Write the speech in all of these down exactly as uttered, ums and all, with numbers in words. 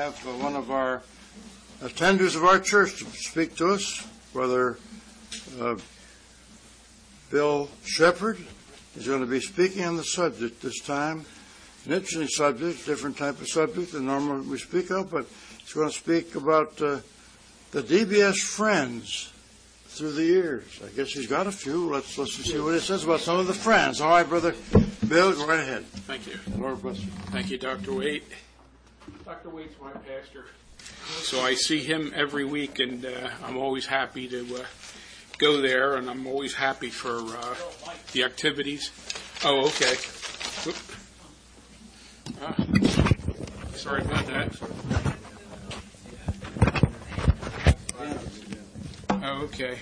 have uh, one of our attenders of our church to speak to us, Brother uh, Bill Shepard. He's going to be speaking on the subject this time. An interesting subject, different type of subject than normally we speak of, but he's going to speak about uh, the D B S friends through the years. I guess he's got a few. Let's listen to see what he says about some of the friends. All right, Brother Bill, go right ahead. Thank you. Lord bless you. Thank you, Doctor Waite. Doctor Waite's my pastor, so I see him every week, and uh, I'm always happy to uh, go there, and I'm always happy for uh, the activities. Oh, okay. Oop. Uh, sorry about that. Oh, okay.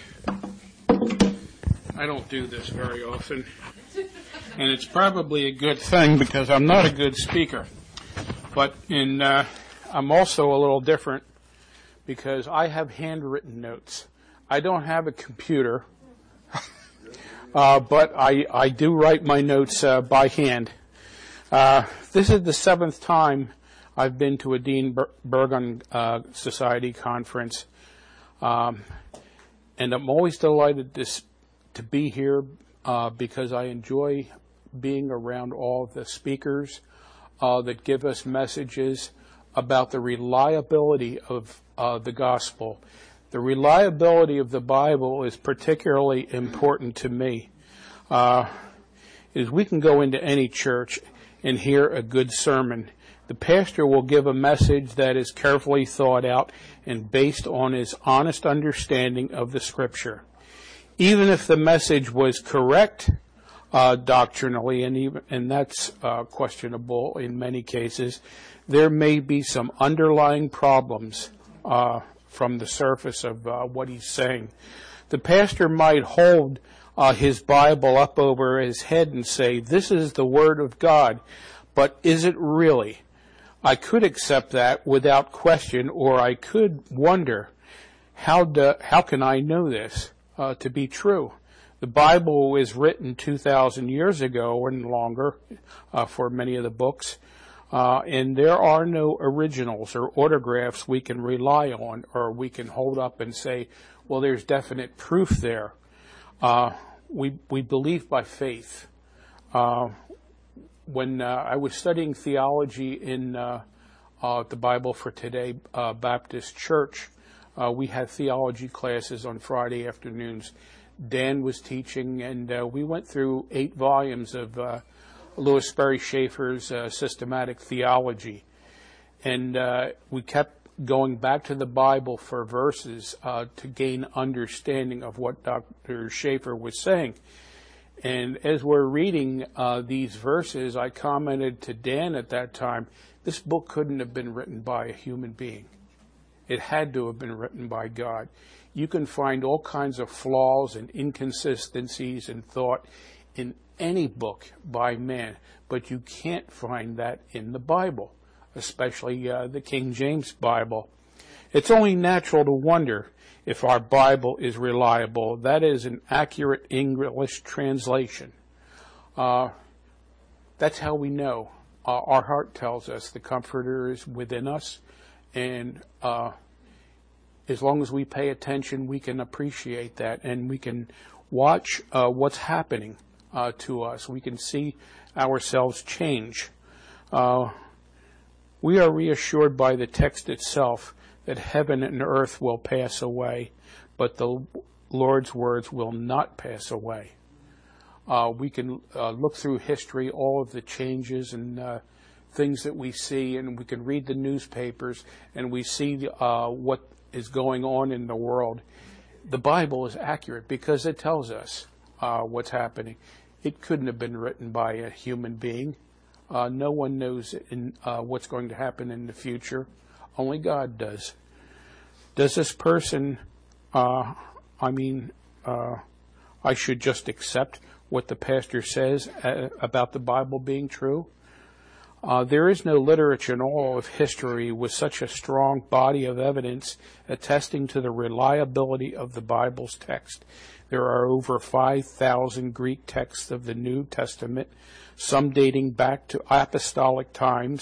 I don't do this very often, and it's probably a good thing because I'm not a good speaker. But in, uh, I'm also a little different because I have handwritten notes. I don't have a computer, uh, but I, I do write my notes uh, by hand. Uh, this is the seventh time I've been to a Dean Burgon uh, Society conference. Um, And I'm always delighted to, to be here uh, because I enjoy being around all of the speakers uh, that give us messages about the reliability of uh, the gospel. The reliability of the Bible is particularly important to me. Uh, is we can go into any church and hear a good sermon. The pastor will give a message that is carefully thought out and based on his honest understanding of the Scripture. Even if the message was correct uh, doctrinally, and even and that's uh, questionable in many cases, there may be some underlying problems uh, from the surface of uh, what he's saying. The pastor might hold uh, his Bible up over his head and say, "This is the Word of God," but is it really? I could accept that without question, or I could wonder, how do, how can I know this uh, to be true? The Bible was written two thousand years ago and longer uh, for many of the books, uh, and there are no originals or autographs we can rely on or we can hold up and say, well, there's definite proof there. Uh, we, we believe by faith. Uh, When uh, I was studying theology in uh, uh, the Bible for Today uh, Baptist Church, uh, we had theology classes on Friday afternoons. Dan was teaching, and uh, we went through eight volumes of uh, Louis Sperry Schaeffer's uh, systematic theology. And uh, we kept going back to the Bible for verses uh, to gain understanding of what Doctor Schaeffer was saying. And as we're reading uh, these verses, I commented to Dan at that time, this book couldn't have been written by a human being. It had to have been written by God. You can find all kinds of flaws and inconsistencies in thought in any book by man, but you can't find that in the Bible, especially uh, the King James Bible. It's only natural to wonder if our Bible is reliable. That is an accurate English translation. Uh, that's how we know. Uh, our heart tells us the Comforter is within us, and uh, as long as we pay attention, we can appreciate that, and we can watch uh, what's happening uh, to us. We can see ourselves change. Uh, we are reassured by the text itself that heaven and earth will pass away, but the Lord's words will not pass away. Uh, we can uh, look through history, all of the changes and uh, things that we see, and we can read the newspapers, and we see uh, what is going on in the world. The Bible is accurate because it tells us uh, what's happening. It couldn't have been written by a human being. Uh, no one knows in, uh, what's going to happen in the future. Only God does. Does this person, uh, I mean, uh, I should just accept what the pastor says uh, about the Bible being true? Uh, there is no literature in all of history with such a strong body of evidence attesting to the reliability of the Bible's text. There are over five thousand Greek texts of the New Testament, some dating back to apostolic times,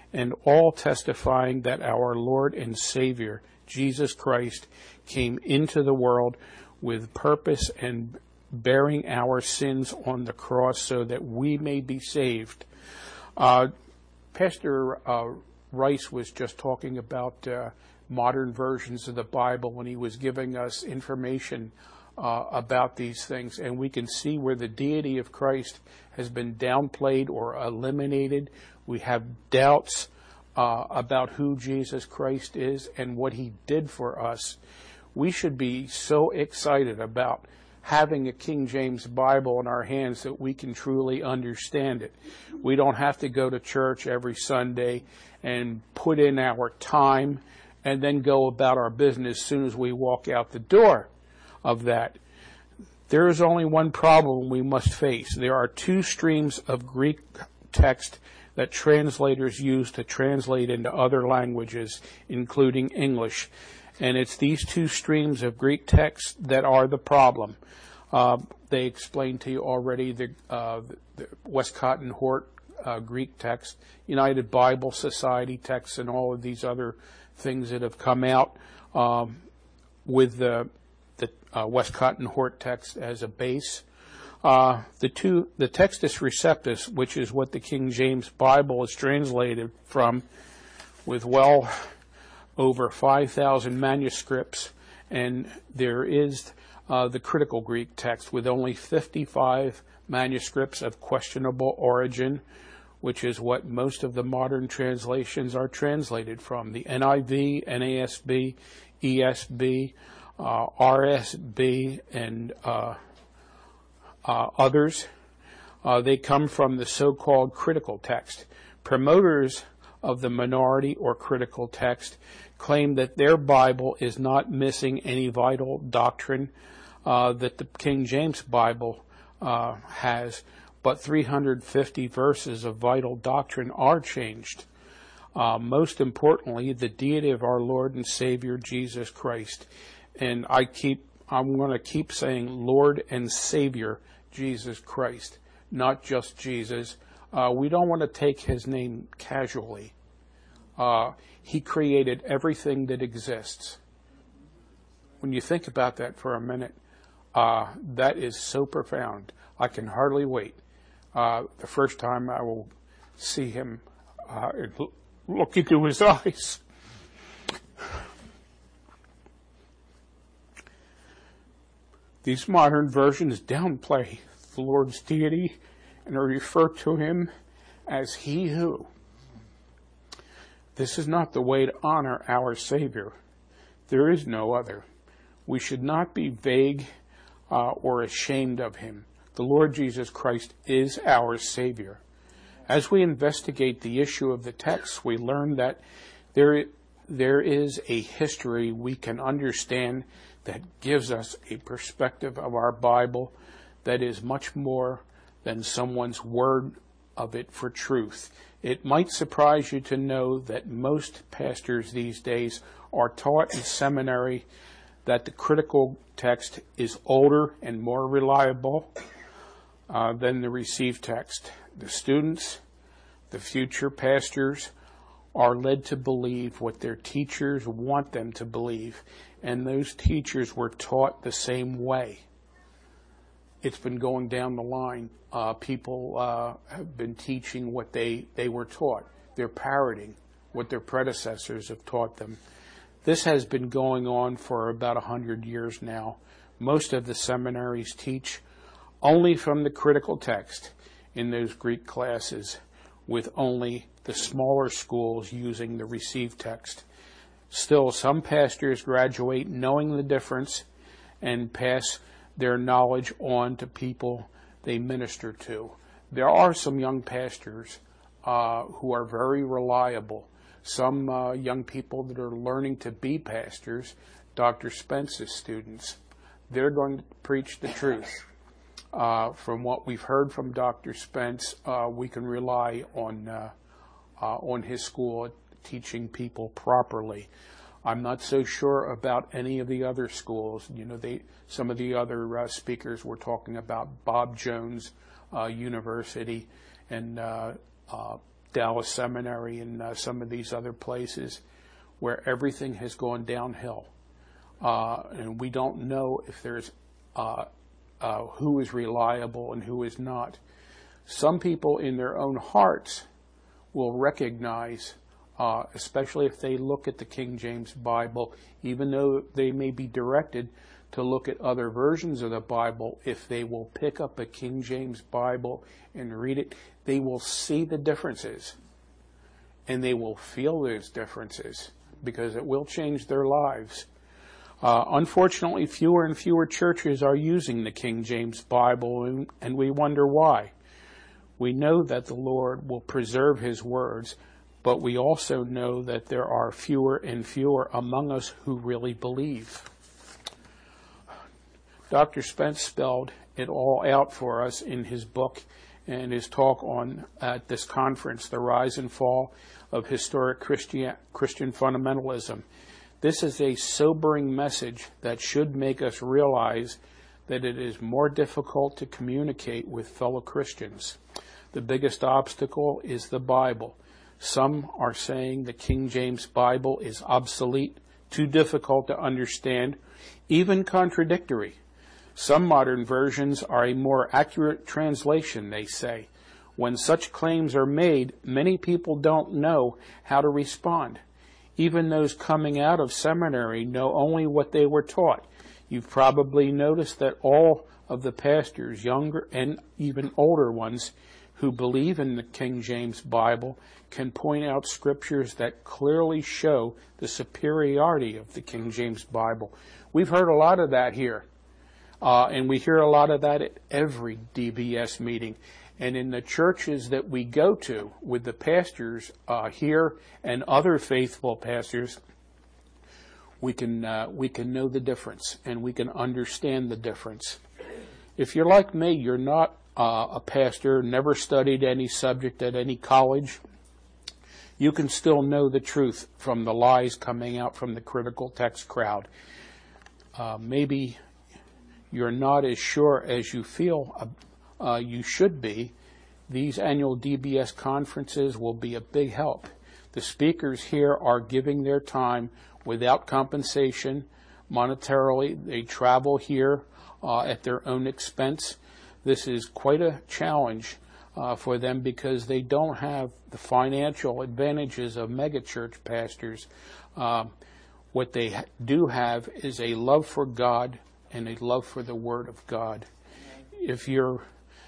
and all testifying that our Lord and Savior, Jesus Christ, came into the world with purpose and bearing our sins on the cross so that we may be saved. Uh, Pastor uh, Rice was just talking about uh, modern versions of the Bible when he was giving us information uh, about these things, and we can see where the deity of Christ has been downplayed or eliminated. We have doubts uh, about who Jesus Christ is and what he did for us. We should be so excited about having a King James Bible in our hands that we can truly understand it. We don't have to go to church every Sunday and put in our time and then go about our business as soon as we walk out the door of that. There is only one problem we must face. There are two streams of Greek text that translators use to translate into other languages, including English. And it's these two streams of Greek text that are the problem. Uh, they explained to you already the, uh, the Westcott and Hort uh, Greek text, United Bible Society text, and all of these other things that have come out um, with the, the uh, Westcott and Hort text as a base. Uh, the two, the Textus Receptus, which is what the King James Bible is translated from, with well over five thousand manuscripts, and there is uh, the critical Greek text with only fifty-five manuscripts of questionable origin, which is what most of the modern translations are translated from. The N I V, N A S B, E S B, uh, R S B, and uh, uh, others, uh, they come from the so-called critical text. Promoters of the minority or critical text claim that their Bible is not missing any vital doctrine uh, that the King James Bible uh, has, but three hundred fifty verses of vital doctrine are changed. Uh, most importantly, the deity of our Lord and Savior Jesus Christ. And I keep, I'm going to keep saying Lord and Savior Jesus Christ, not just Jesus. Uh, we don't want to take his name casually. Uh, he created everything that exists. When you think about that for a minute, uh, that is so profound. I can hardly wait. Uh, the first time I will see him uh, look into his eyes. These modern versions downplay the Lord's deity and refer to him as he who. This is not the way to honor our Savior. There is no other. We should not be vague uh, or ashamed of him. The Lord Jesus Christ is our Savior. As we investigate the issue of the text, we learn that there, there is a history we can understand that gives us a perspective of our Bible that is much more than someone's word of it for truth. It might surprise you to know that most pastors these days are taught in seminary that the critical text is older and more reliable uh, than the received text. The students, the future pastors, are led to believe what their teachers want them to believe, and those teachers were taught the same way. It's been going down the line. Uh, people uh, have been teaching what they, they were taught. They're parroting what their predecessors have taught them. This has been going on for about a hundred years now. Most of the seminaries teach only from the critical text in those Greek classes, with only the smaller schools using the received text. Still, some pastors graduate knowing the difference and pass their knowledge on to people they minister to. There are some young pastors uh, who are very reliable. Some uh, young people that are learning to be pastors, Doctor Spence's students, they're going to preach the truth. Uh, from what we've heard from Doctor Spence, uh, we can rely on uh, uh, on his school teaching people properly. I'm not so sure about any of the other schools. You know, they some of the other uh, speakers were talking about Bob Jones uh, University and uh, uh, Dallas Seminary and uh, some of these other places where everything has gone downhill. Uh, and we don't know if there's uh, uh, who is reliable and who is not. Some people in their own hearts will recognize, uh, especially if they look at the King James Bible, even though they may be directed to look at other versions of the Bible, if they will pick up a King James Bible and read it, they will see the differences and they will feel those differences because it will change their lives. Uh, unfortunately, fewer and fewer churches are using the King James Bible, and, and we wonder why. We know that the Lord will preserve His words, but we also know that there are fewer and fewer among us who really believe. Doctor Spence spelled it all out for us in his book and his talk on at this conference, The Rise and Fall of Historic Christian, Christian Fundamentalism. This is a sobering message that should make us realize that it is more difficult to communicate with fellow Christians. The biggest obstacle is the Bible. Some are saying the King James Bible is obsolete, too difficult to understand, even contradictory. Some modern versions are a more accurate translation, they say. When such claims are made, many people don't know how to respond. Even those coming out of seminary know only what they were taught. You've probably noticed that all of the pastors, younger and even older ones, who believe in the King James Bible can point out scriptures that clearly show the superiority of the King James Bible. We've heard a lot of that here, uh, and we hear a lot of that at every D B S meeting. And in the churches that we go to with the pastors uh, here and other faithful pastors, we can uh, we can know the difference and we can understand the difference. If you're like me, you're not uh, a pastor, never studied any subject at any college, you can still know the truth from the lies coming out from the critical text crowd. Uh, maybe you're not as sure as you feel uh, uh, you should be. These annual D B S conferences will be a big help. The speakers here are giving their time without compensation monetarily. They travel here uh, at their own expense. This is quite a challenge uh, for them because they don't have the financial advantages of megachurch pastors. Uh, what they ha- do have is a love for God and a love for the Word of God. If you're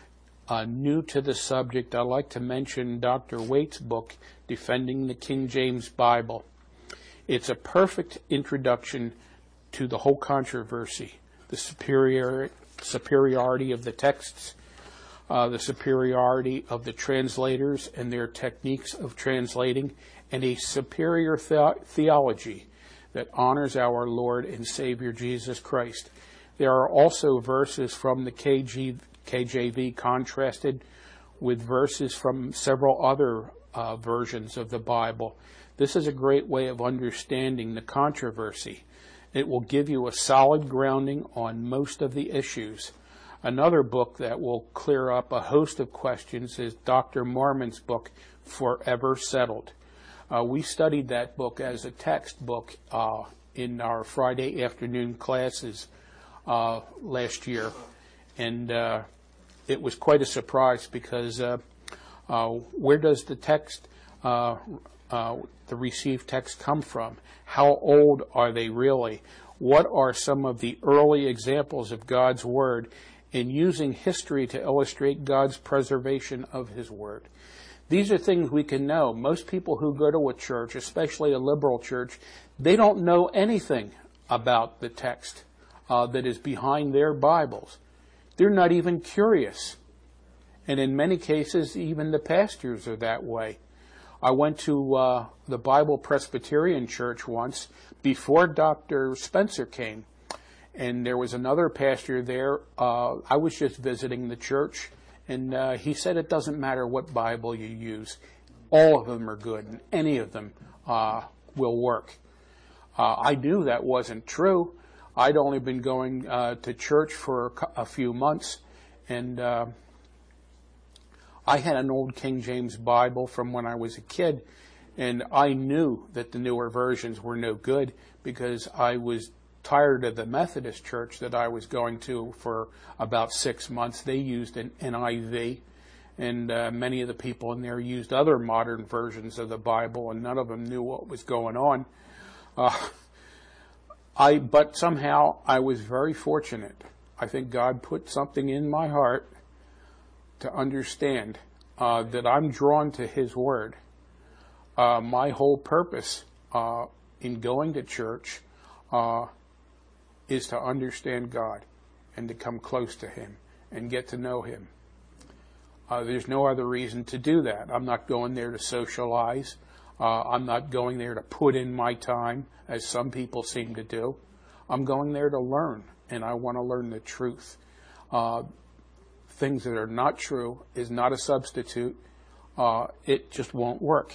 uh, new to the subject, I'd like to mention Doctor Waite's book, Defending the King James Bible. It's a perfect introduction to the whole controversy, the superior, superiority of the texts, uh, the superiority of the translators and their techniques of translating, and a superior the- theology that honors our Lord and Savior Jesus Christ. There are also verses from the K G, K J V contrasted with verses from several other uh, versions of the Bible. This is a great way of understanding the controversy. It will give you a solid grounding on most of the issues. Another book that will clear up a host of questions is Doctor Mormon's book, Forever Settled. Uh, we studied that book as a textbook uh, in our Friday afternoon classes uh, last year, and uh, it was quite a surprise because uh, uh, where does the text, uh, uh, the received text come from? How old are they really? What are some of the early examples of God's Word in using history to illustrate God's preservation of His Word? These are things we can know. Most people who go to a church, especially a liberal church, they don't know anything about the text uh, that is behind their Bibles. They're not even curious. And in many cases, even the pastors are that way. I went to uh, the Bible Presbyterian Church once before Doctor Spencer came, and there was another pastor there. Uh, I was just visiting the church, and uh, he said it doesn't matter what Bible you use. All of them are good, and any of them uh, will work. Uh, I knew that wasn't true. I'd only been going uh, to church for a few months, and uh, I had an old King James Bible from when I was a kid, and I knew that the newer versions were no good because I was tired of the Methodist church that I was going to for about six months. They used an N I V, and uh, many of the people in there used other modern versions of the Bible, and none of them knew what was going on. Uh, I, but somehow I was very fortunate. I think God put something in my heart to understand uh, that I'm drawn to His Word. Uh, my whole purpose uh, in going to church uh, is to understand God and to come close to Him and get to know Him. Uh, there's no other reason to do that. I'm not going there to socialize. Uh, I'm not going there to put in my time, as some people seem to do. I'm going there to learn, and I want to learn the truth. Uh, things that are not true is not a substitute. Uh, it just won't work.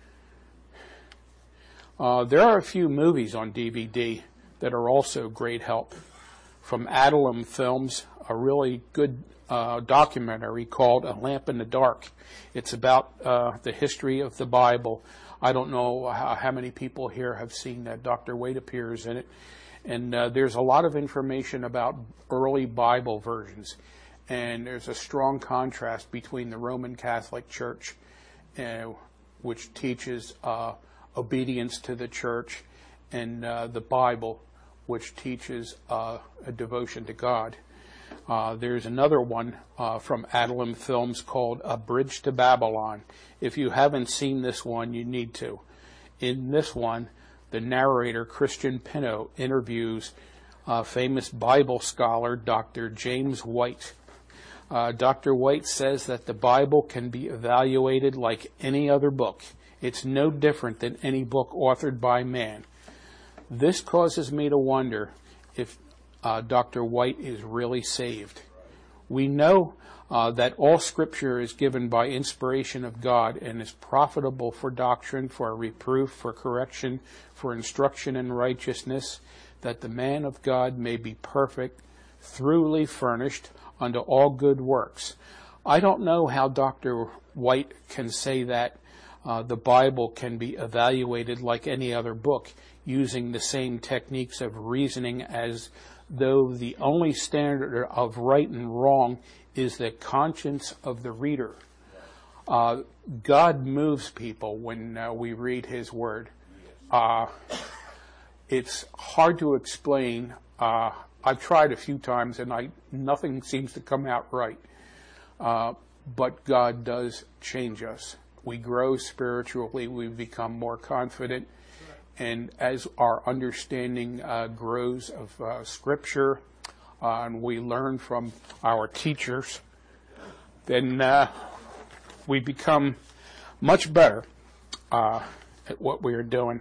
Uh, there are a few movies on D V D that are also great help. From Adullam Films, a really good uh, documentary called A Lamp in the Dark. It's about uh, the history of the Bible. I don't know how, how many people here have seen that. Doctor Waite appears in it. And uh, there's a lot of information about early Bible versions. And there's a strong contrast between the Roman Catholic Church, uh, which teaches uh, obedience to the church, and uh, the Bible, which teaches uh, a devotion to God. Uh, there's another one uh, from Adullam Films called A Bridge to Babylon. If you haven't seen this one, you need to. In this one, the narrator, Christian Pinot, interviews uh, famous Bible scholar Doctor James White. Uh, Doctor White says that the Bible can be evaluated like any other book. It's no different than any book authored by man. This causes me to wonder if uh, Doctor White is really saved. We know uh, that all Scripture is given by inspiration of God and is profitable for doctrine, for reproof, for correction, for instruction in righteousness, that the man of God may be perfect, thoroughly furnished unto all good works. I don't know how Doctor White can say that uh, the Bible can be evaluated like any other book, using the same techniques of reasoning as though the only standard of right and wrong is the conscience of the reader. Uh, God moves people when uh, we read His Word. Uh, it's hard to explain. Uh, I've tried a few times and I nothing seems to come out right. Uh, but God does change us. We grow spiritually. We become more confident. And as our understanding uh, grows of uh, Scripture, uh, and we learn from our teachers, then uh, we become much better uh, at what we are doing.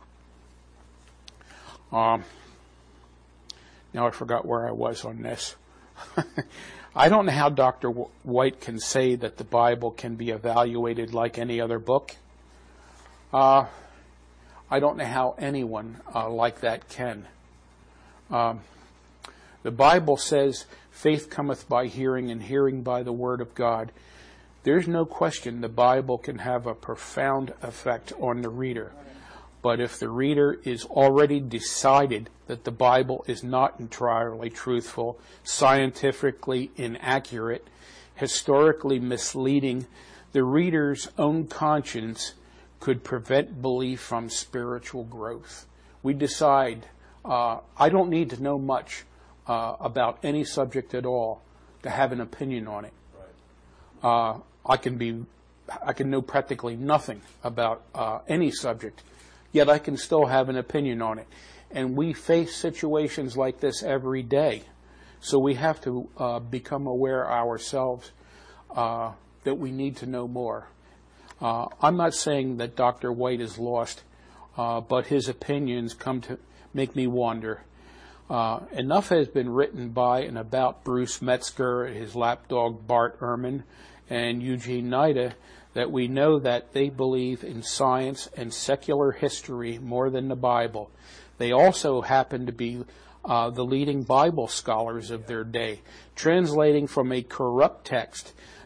Um, now I forgot where I was on this. I don't know how Doctor White can say that the Bible can be evaluated like any other book. Uh, I don't know how anyone uh, like that can. Um, the Bible says, faith cometh by hearing, and hearing by the Word of God. There's no question the Bible can have a profound effect on the reader. But if the reader is already decided that the Bible is not entirely truthful, scientifically inaccurate, historically misleading, the reader's own conscience could prevent belief from spiritual growth. We decide, uh, I don't need to know much uh, about any subject at all to have an opinion on it. Uh, I can be, I can know practically nothing about uh, any subject, yet I can still have an opinion on it. And we face situations like this every day. So we have to uh, become aware ourselves uh, that we need to know more. Uh, I'm not saying that Doctor White is lost, uh, but his opinions come to make me wonder. Uh, enough has been written by and about Bruce Metzger, his lapdog Bart Ehrman, and Eugene Nida that we know that they believe in science and secular history more than the Bible. They also happen to be uh, the leading Bible scholars of their day, translating from a corrupt text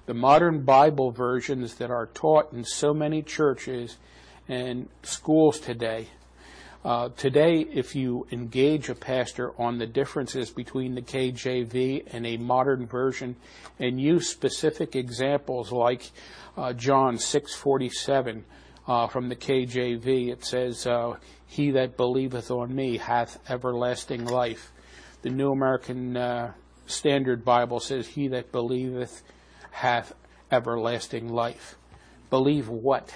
The modern Bible versions that are taught in so many churches and schools today, uh, today if you engage a pastor on the differences between the K J V and a modern version and use specific examples like uh, John six forty-seven uh, from the K J V, it says, uh, he that believeth on me hath everlasting life. The New American uh, Standard Bible says, he that believeth hath everlasting life. Believe what?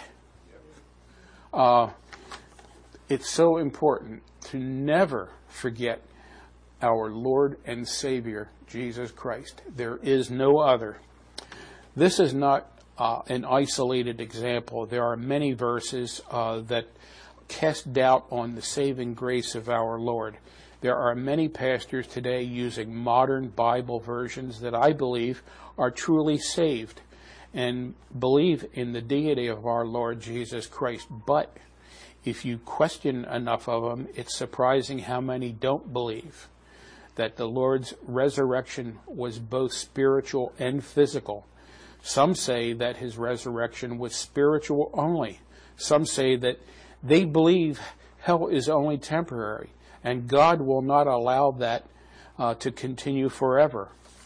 Uh, it's so important to never forget our Lord and Savior, Jesus Christ. There is no other. This is not uh, an isolated example. There are many verses uh, that cast doubt on the saving grace of our Lord. There are many pastors today using modern Bible versions that I believe are truly saved and believe in the deity of our Lord Jesus Christ. But if you question enough of them, it's surprising how many don't believe that the Lord's resurrection was both spiritual and physical. Some say that his resurrection was spiritual only. Some say that they believe hell is only temporary, and God will not allow that uh, to continue forever.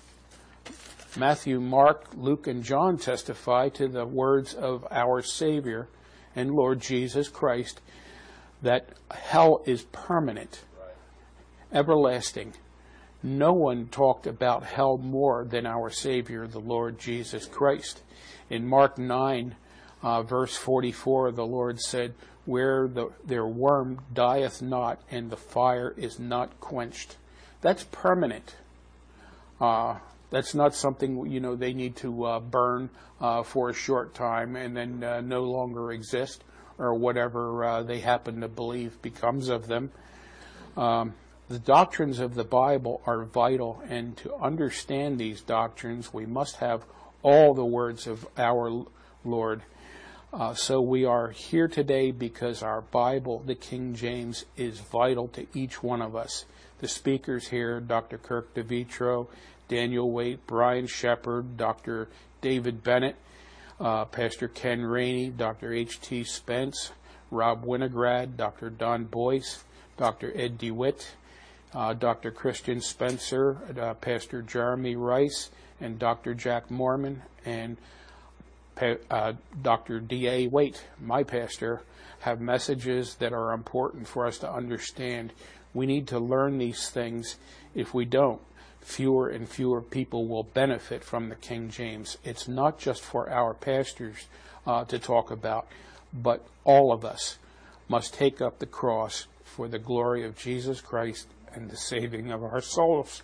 Matthew, Mark, Luke, and John testify to the words of our Savior and Lord Jesus Christ that hell is permanent, everlasting. No one talked about hell more than our Savior, the Lord Jesus Christ. In Mark nine, uh, verse forty-four, the Lord said, where the, their worm dieth not and the fire is not quenched. That's permanent. Uh, that's not something, you know, they need to uh, burn uh, for a short time and then uh, no longer exist, or whatever uh, they happen to believe becomes of them. Um, the doctrines of the Bible are vital, and to understand these doctrines, we must have all the words of our Lord. Uh, so we are here today because our Bible, the King James, is vital to each one of us. The speakers here, Doctor Kirk DeVitro, Daniel Waite, Brian Shepard, Doctor David Bennett, uh, Pastor Ken Rainey, Doctor H T Spence, Rob Winograd, Doctor Don Boyce, Doctor Ed DeWitt, uh, Doctor Christian Spencer, uh, Pastor Jeremy Rice, and Doctor Jack Mormon, and Uh, Doctor D A Waite, my pastor, have messages that are important for us to understand. We need to learn these things. If we don't, fewer and fewer people will benefit from the King James. It's not just for our pastors uh, to talk about, but all of us must take up the cross for the glory of Jesus Christ and the saving of our souls.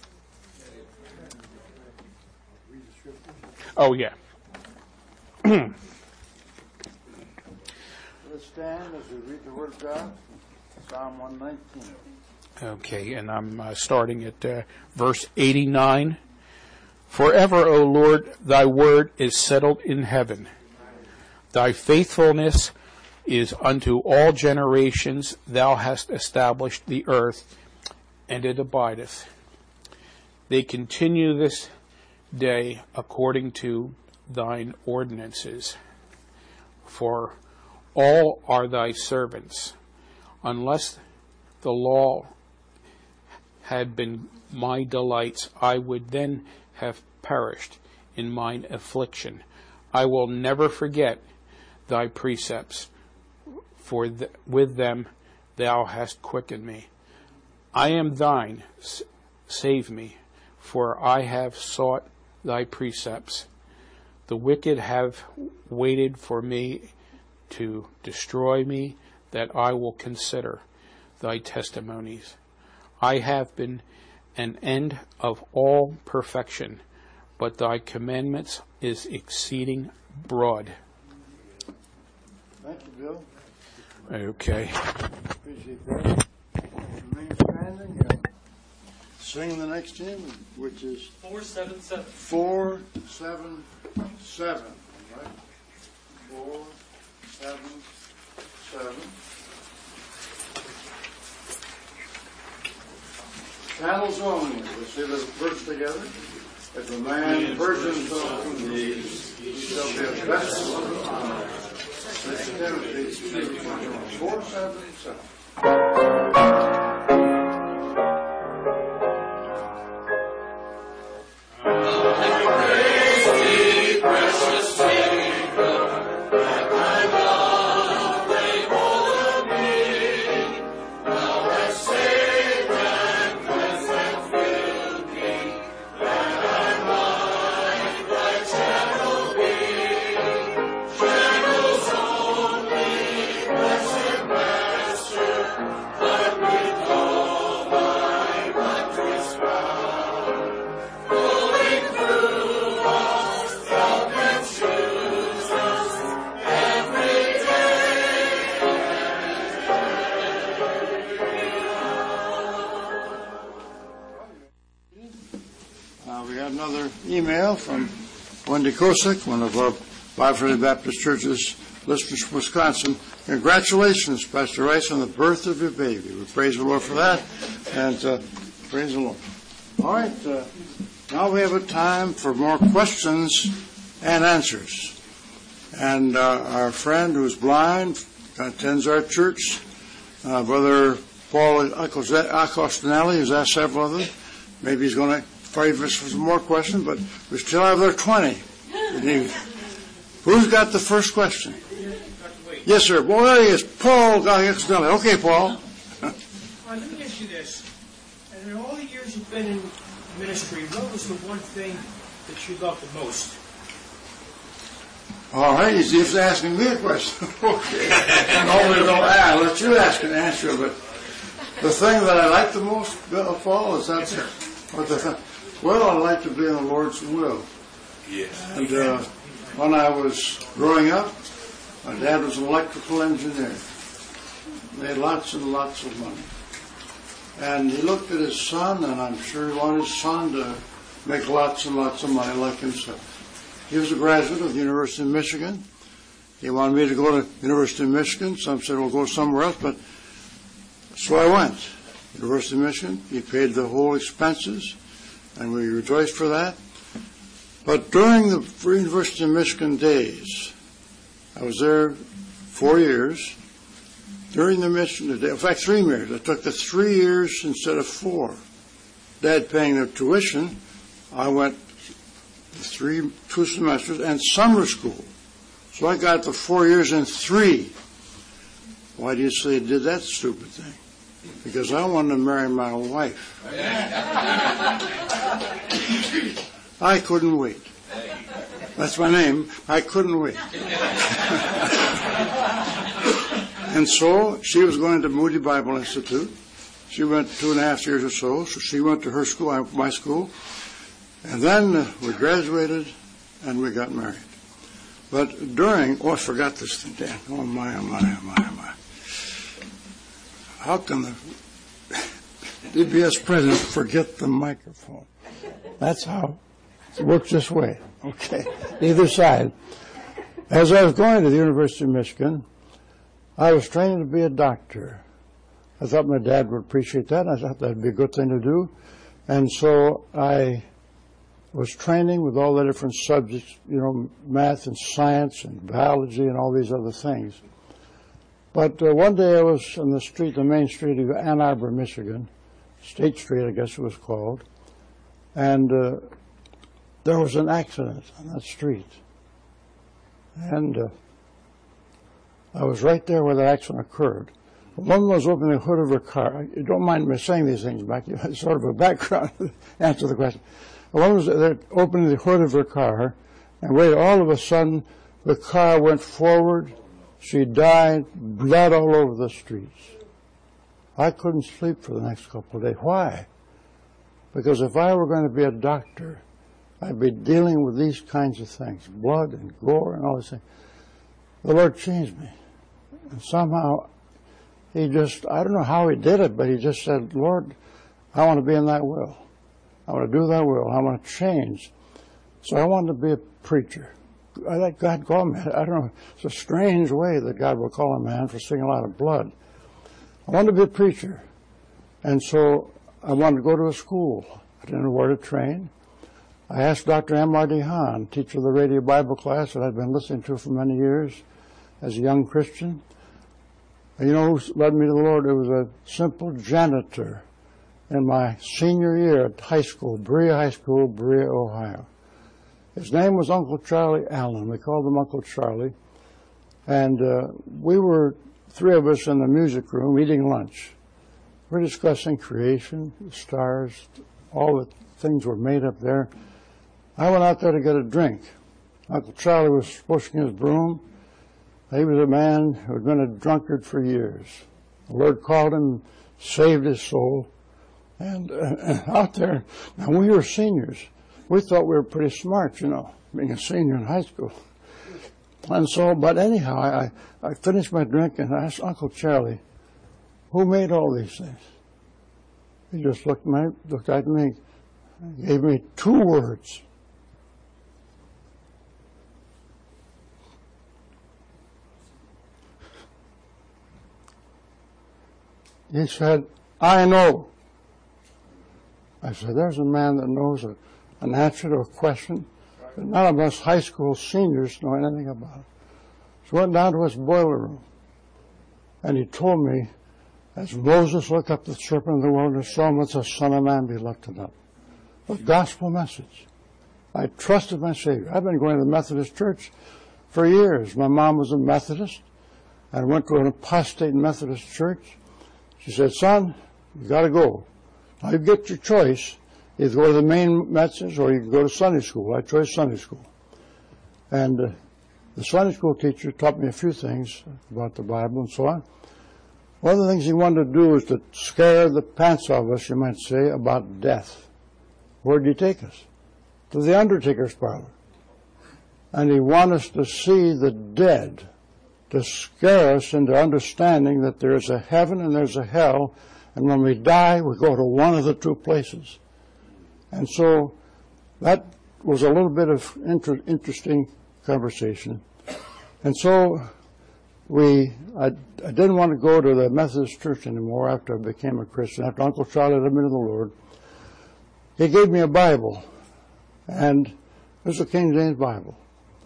Oh, yeah. Let's stand as we read the Word of God, Psalm one nineteen. Okay, and I'm uh, starting at uh, verse eighty-nine. Forever, O Lord, thy word is settled in heaven. Thy faithfulness is unto all generations. Thou hast established the earth, and it abideth. They continue this day according to thine ordinances. For all are thy servants. Unless the law had been my delights, I would then have perished in mine affliction. I will never forget thy precepts, for th- with them thou hast quickened me. I am thine, s- save me, for I have sought thy precepts. The wicked have waited for me to destroy me, that I will consider thy testimonies. I have been an end of all perfection, but thy commandments is exceeding broad. Thank you, Bill. Okay. Appreciate that. Remain standing and sing the next hymn, which is four seven seven. four seven seven. All right? Four seven seven. Channels only. Let's say the verse together. If a man purges himself from these, he shall be a vessel of honor. Second Timothy two, four, seven, seven. Email from Wendy Kosick, one of our Bible Baptist churches, listeners from Wisconsin. Congratulations, Pastor Rice, on the birth of your baby. We praise the Lord for that, and uh, praise the Lord. All right, uh, now we have a time for more questions and answers. And uh, our friend who's blind, attends our church, uh, Brother Paul Acostanelli, who's asked several of them. Maybe he's going to fight us for some more questions, but we still have there twenty. Who's got the first question? Yes, sir. Well, there he is. Paul Acostanelli. Okay, Paul. Well, let me ask you this. And in all the years you've been in ministry, what was the one thing that you loved the most? All right, he's, he's asking me a question. Okay. And only don't I'll let you ask and answer, but the thing that I like the most, Paul, is that yes, sir. What the thing? Well, I like to be in the Lord's will. Yes. And uh, when I was growing up, my dad was an electrical engineer. Made lots and lots of money. And he looked at his son, and I'm sure he wanted his son to make lots and lots of money like himself. He was a graduate of the University of Michigan. He wanted me to go to the University of Michigan. Some said, well, go somewhere else. But so I went. University of Michigan. He paid the whole expenses, and we rejoiced for that. But during the University of Michigan days, I was there four years. During the mission, in fact, three years. I took the three years instead of four. Dad paying the tuition, I went three, two semesters and summer school. So I got the four years in three. Why do you say I did that stupid thing? Because I wanted to marry my wife. I couldn't wait. That's my name. I couldn't wait. And so she was going to Moody Bible Institute. She went two and a half years or so. So she went to her school, I went to my school. And then uh, we graduated and we got married. But during, oh, I forgot this thing, Dan. Oh, my, oh, my, oh, my, oh, my. How can the D B S president forget the microphone? That's how it works this way. Okay, either side. As I was going to the University of Michigan, I was training to be a doctor. I thought my dad would appreciate that. I thought that'd be a good thing to do. And so I was training with all the different subjects, you know, math and science and biology and all these other things. But uh, one day I was on the street, the main street of Ann Arbor, Michigan, State Street, I guess it was called, and uh, there was an accident on that street. And uh, I was right there where the accident occurred. A woman was opening the hood of her car. You don't mind me saying these things back. It's sort of a background to answer the question. A woman was there opening the hood of her car, and wait, all of a sudden, the car went forward. She died, blood all over the streets. I couldn't sleep for the next couple of days. Why? Because if I were going to be a doctor, I'd be dealing with these kinds of things, blood and gore and all these things. The Lord changed me. And somehow, he just, I don't know how he did it, but he just said, Lord, I want to be in that will. I want to do that will. I want to change. So I wanted to be a preacher. I let God call me. I don't know. It's a strange way that God will call a man for seeing a lot of blood. I wanted to be a preacher. And so I wanted to go to a school. I didn't know where to train. I asked Doctor M R D Hahn, teacher of the radio Bible class that I'd been listening to for many years as a young Christian. And you know who led me to the Lord? It was a simple janitor in my senior year at high school, Berea High School, Berea, Ohio. His name was Uncle Charlie Allen. We called him Uncle Charlie. And uh, we were, three of us in the music room, eating lunch. We're discussing creation, the stars, all the things were made up there. I went out there to get a drink. Uncle Charlie was pushing his broom. He was a man who had been a drunkard for years. The Lord called him, saved his soul. And uh, out there, now we were seniors. We thought we were pretty smart, you know, being a senior in high school. And so, but anyhow, I, I finished my drink and I asked Uncle Charlie, who made all these things? He just looked, my, looked at me, gave me two words. He said, I know. I said, there's a man that knows a, an answer to a question that none of us high school seniors know anything about. So I went down to his boiler room, and he told me, as Moses looked up the serpent in the wilderness, so must the Son of Man be lifted up. The gospel message. I trusted my Savior. I've been going to the Methodist church for years. My mom was a Methodist. I went to an apostate Methodist church. She said, son, you got to go. Now you get your choice. Either go to the main message or you can go to Sunday school. I chose Sunday school. And uh, the Sunday school teacher taught me a few things about the Bible and so on. One of the things he wanted to do is to scare the pants off us, you might say, about death. Where did he take us? To the undertaker's parlor. And he wanted us to see the dead, to scare us into understanding that there is a heaven and there's a hell, and when we die, we go to one of the two places. And so that was a little bit of inter- interesting conversation. And so we, I, I didn't want to go to the Methodist church anymore after I became a Christian, after Uncle Charlie led me to the Lord. He gave me a Bible, and it was a King James Bible.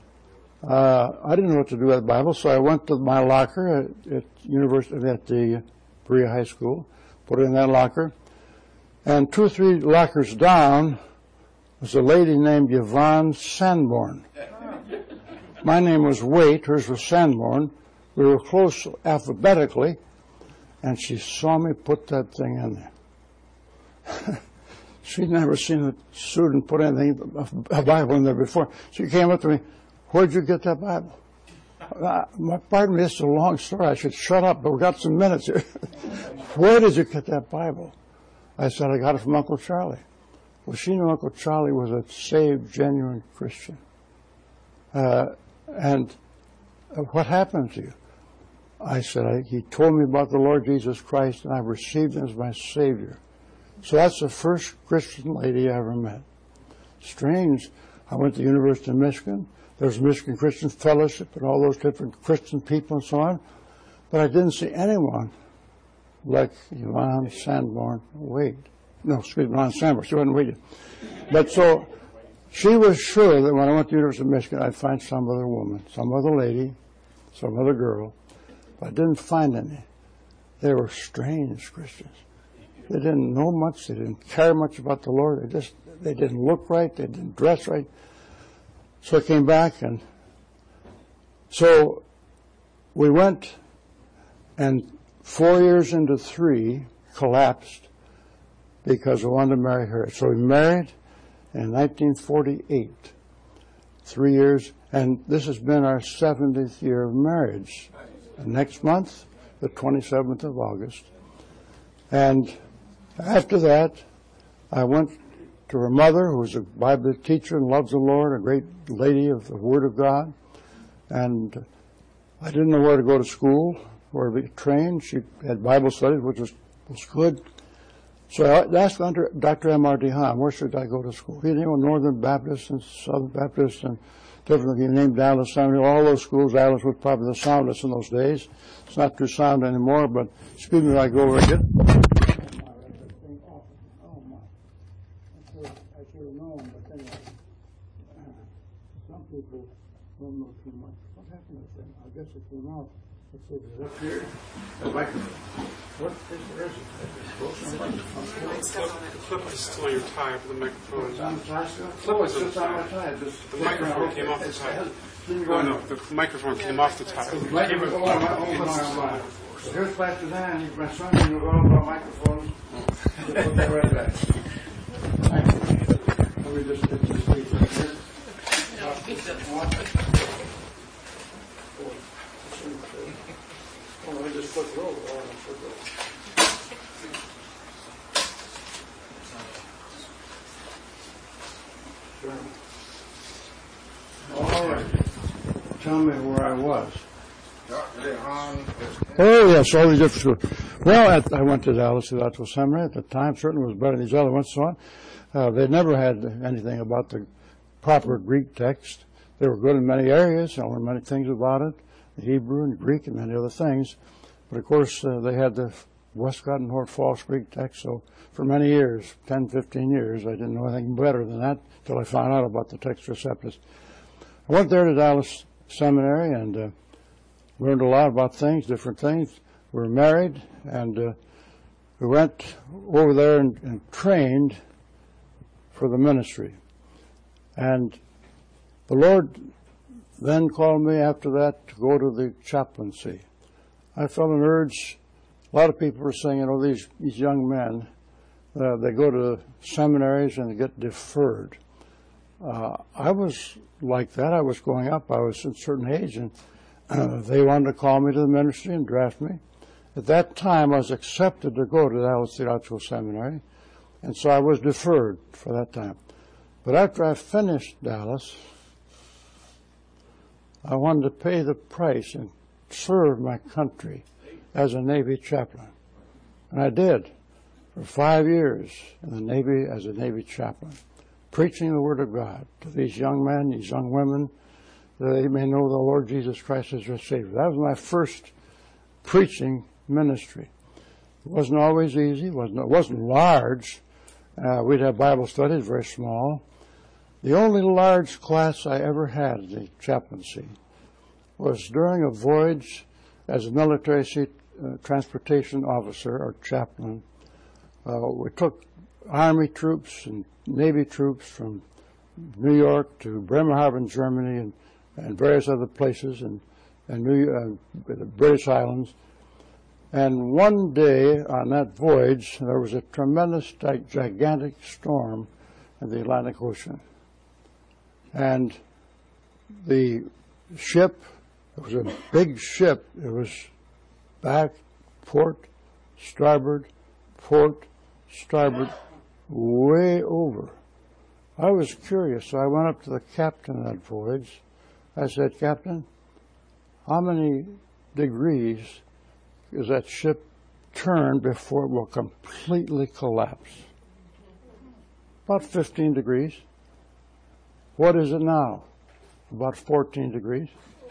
Uh, I didn't know what to do with the Bible, so I went to my locker at, at university, at the Berea High School, put it in that locker, and two or three lockers down was a lady named Yvonne Sanborn. My name was Waite, hers was Sanborn. We were close alphabetically, and she saw me put that thing in there. She'd never seen a student put anything, a Bible in there before. She came up to me, where'd you get that Bible? Uh, pardon me, this is a long story. I should shut up, but we've got some minutes here. Where did you get that Bible? I said, I got it from Uncle Charlie. Well, she knew Uncle Charlie was a saved, genuine Christian. Uh, and uh, what happened to you? I said, I, he told me about the Lord Jesus Christ, and I received him as my Savior. So that's the first Christian lady I ever met. Strange. I went to the University of Michigan. There's Michigan Christian Fellowship and all those different Christian people and so on. But I didn't see anyone like Yvonne Sanborn Wade. No, excuse me, Yvonne Sanborn. She wasn't Wade. But so she was sure that when I went to the University of Michigan, I'd find some other woman, some other lady, some other girl. But I didn't find any. They were strange Christians. They didn't know much. They didn't care much about the Lord. They just, they didn't look right. They didn't dress right. So I came back, and so we went, and four years into three collapsed because I wanted to marry her. So we married in nineteen forty-eight, three years, and this has been our seventieth year of marriage. And next month, the twenty-seventh of August. And after that, I went to her mother, who was a Bible teacher and loves the Lord, a great lady of the Word of God. And I didn't know where to go to school, where to be trained. She had Bible studies, which was, was good. So I asked Doctor M R D Hahn, where should I go to school? He knew Northern Baptist and Southern Baptist and different, he named Dallas, Samuel, all those schools. Dallas was probably the soundest in those days. It's not too sound anymore, but excuse me, I go over again. I should have known, but anyway. people don't know too much. What happened to that? I guess it came out. Let's see, is it up here? The microphone. What is, where is it? The flip is still on your tie, but the microphone is on the tie still? Flip Oh, is it's just on on the my tie. tie. Just The microphone came off the tie. Oh, no, the microphone came off the tie. The microphone, oh, my, oh, my, oh, my. So here's Pastor Dan. He's my son. He knows all about microphones. Just put that right back. Thank you. Let me just get this piece right here. Oh, let me just flip it over. Oh, I'll flip it over. Sure. All right. Tell me where I was. Oh, yes, all these different schools. Well, at, I went to Dallas Theological Seminary at the time. Certainly was better than these other ones, so on. Uh, they never had anything about the proper Greek text. They were good in many areas. I learned many things about it, the Hebrew and Greek and many other things. But, of course, uh, they had the Westcott and Hort false Greek text. So for many years, ten, fifteen years, I didn't know anything better than that until I found out about the Textus Receptus. I went there to Dallas Seminary and uh, learned a lot about things, different things. We were married, and uh, we went over there and, and trained for the ministry. And the Lord then called me after that to go to the chaplaincy. I felt an urge. A lot of people were saying, you know, these, these young men, uh, they go to seminaries and they get deferred. Uh, I was like that. I was going up. I was at a certain age, and uh, they wanted to call me to the ministry and draft me. At that time, I was accepted to go to the Dallas Theological Seminary, and so I was deferred for that time. But after I finished Dallas, I wanted to pay the price and serve my country as a Navy chaplain. And I did for five years in the Navy as a Navy chaplain, preaching the Word of God to these young men, these young women, that they may know the Lord Jesus Christ as their Savior. That was my first preaching ministry. It wasn't always easy. It wasn't, it wasn't large. Uh, we'd have Bible studies, very small. The only large class I ever had in the chaplaincy was during a voyage as a military seat, uh, transportation officer or chaplain. Uh, we took Army troops and Navy troops from New York to Bremerhaven, Germany, and, and various other places, and, and New, uh, the British Islands. And one day on that voyage, there was a tremendous, gigantic storm in the Atlantic Ocean. And the ship, it was a big ship. It was back, port, starboard, port, starboard, way over. I was curious, so I went up to the captain of that voyage. I said, Captain, how many degrees is that ship turned before it will completely collapse? About fifteen degrees. What is it now? About fourteen degrees.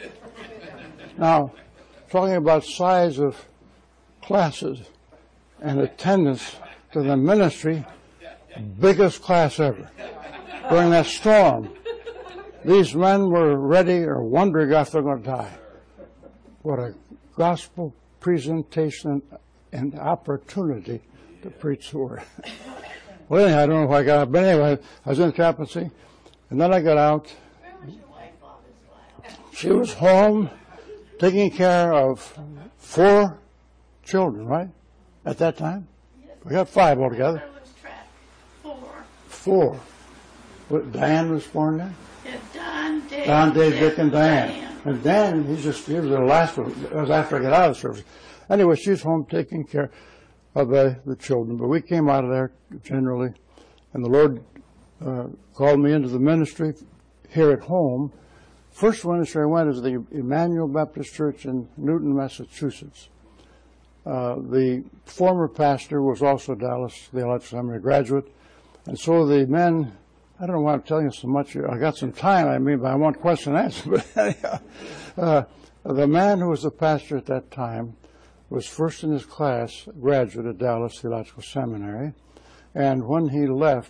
Now, talking about size of classes and attendance to the ministry, biggest class ever. During that storm, these men were ready or wondering if they're going to die. What a gospel presentation and opportunity to preach the Word. Well, anyhow, I don't know if I got out, but anyway, I was in chaplaincy, and then I got out. Where was your wife all this while? She was home taking care of four children, right? At that time? We got five altogether. I lost track. Four. Four. What, Diane was born then? Yeah, Don, Dave, Don, Dave, Dick, and Diane. Diane. And Dan, he's just, he was the last one. It was after I got out of the service. Anyway, she's home taking care of the, the children. But we came out of there generally, and the Lord uh, called me into the ministry here at home. First ministry I went is the Emmanuel Baptist Church in Newton, Massachusetts. Uh, the former pastor was also a Dallas Theological Seminary graduate, and so the men, I don't know why I'm telling you so much here. I got some time, I mean, but I want question and answer. But anyhow, uh, the man who was the pastor at that time was first in his class, graduate at Dallas Theological Seminary, and when he left,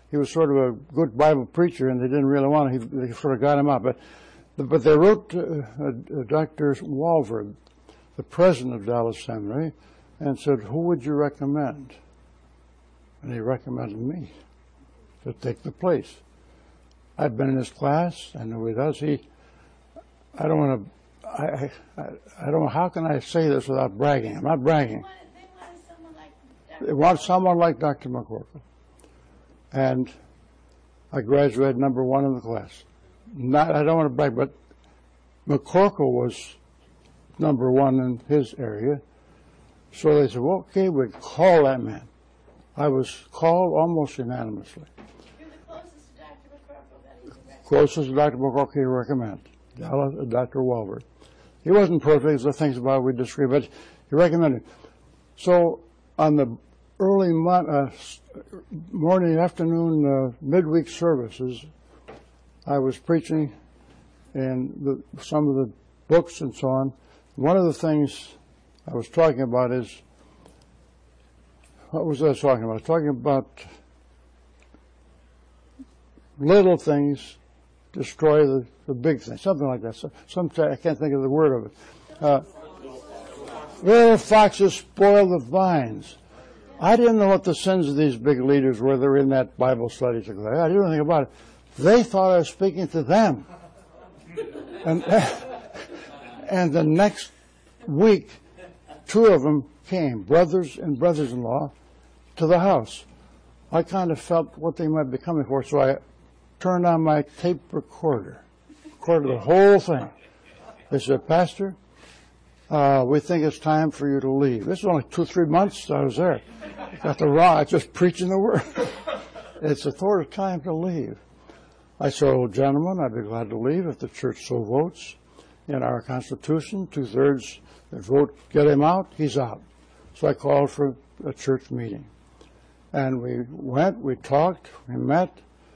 he was sort of a good Bible preacher, and they didn't really want him. He, they sort of got him out. But, but they wrote to uh, uh, Doctor Walvoord, the president of Dallas Seminary, and said, who would you recommend? And he recommended me to take the place. I've been in his class. I know he does. He, I don't want to, I, I, I don't know, how can I say this without bragging? I'm not bragging. They wanted someone like They want someone like Doctor McCorkle. And I graduated number one in the class. Not, I don't want to brag, but McCorkle was number one in his area. So they said, well, okay, we call that man. I was called almost unanimously. You're the closest to Doctor McCorkle that he recommended. Closest to Doctor McCorkle he recommended, Doctor Walvoord. He wasn't perfect, there's the things about it we disagree, but he recommended. So on the early mon- uh, morning, afternoon, uh, midweek services, I was preaching in the, some of the books and so on. One of the things I was talking about is, what was I talking about? I was talking about little things destroy the, the big things, something like that. So, some, I can't think of the word of it. Uh, little foxes spoil the vines. I didn't know what the sins of these big leaders were that were in that Bible study. I didn't know anything about it. They thought I was speaking to them. And, and the next week, two of them came, brothers and brothers-in-law, to the house. I kind of felt what they might be coming for, so I turned on my tape recorder, recorded the whole thing. They said, Pastor, uh, we think it's time for you to leave. This is only two, three months I was there. Got the wrong, I was just preaching the word. It's a sort of time to leave. I said, oh, gentlemen, I'd be glad to leave if the church so votes. In our Constitution, two-thirds vote, get him out, he's out. So I called for a church meeting. And we went, we talked, we met,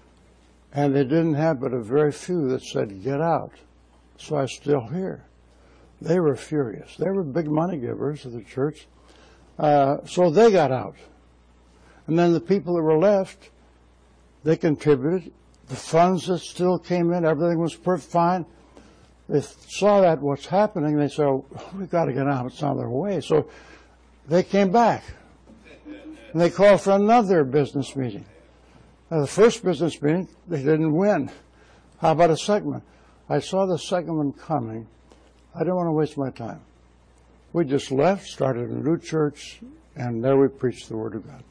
and they didn't have but a very few that said, get out. So I'm still here. They were furious. They were big money givers of the church. Uh, so they got out. And then the people that were left, they contributed. The funds that still came in, everything was perfect, fine. They saw that what's happening, they said, oh, we've got to get out, it's on their way. So they came back. And they called for another business meeting. Now, the first business meeting, they didn't win. How about a second one? I saw the second one coming. I didn't want to waste my time. We just left, started a new church, and there we preached the Word of God.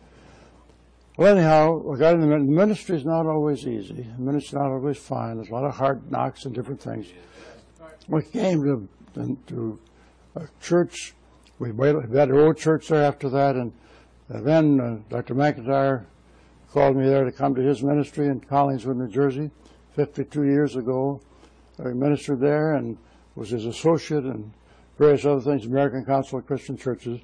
Well, anyhow, we got in the ministry is not always easy. The ministry is not always fine. There's a lot of hard knocks and different things. We came to, to a church. We had an old church there after that, and then uh, Doctor McIntyre called me there to come to his ministry in Collingswood, New Jersey, fifty-two years ago. I ministered there and was his associate and various other things, American Council of Christian Churches.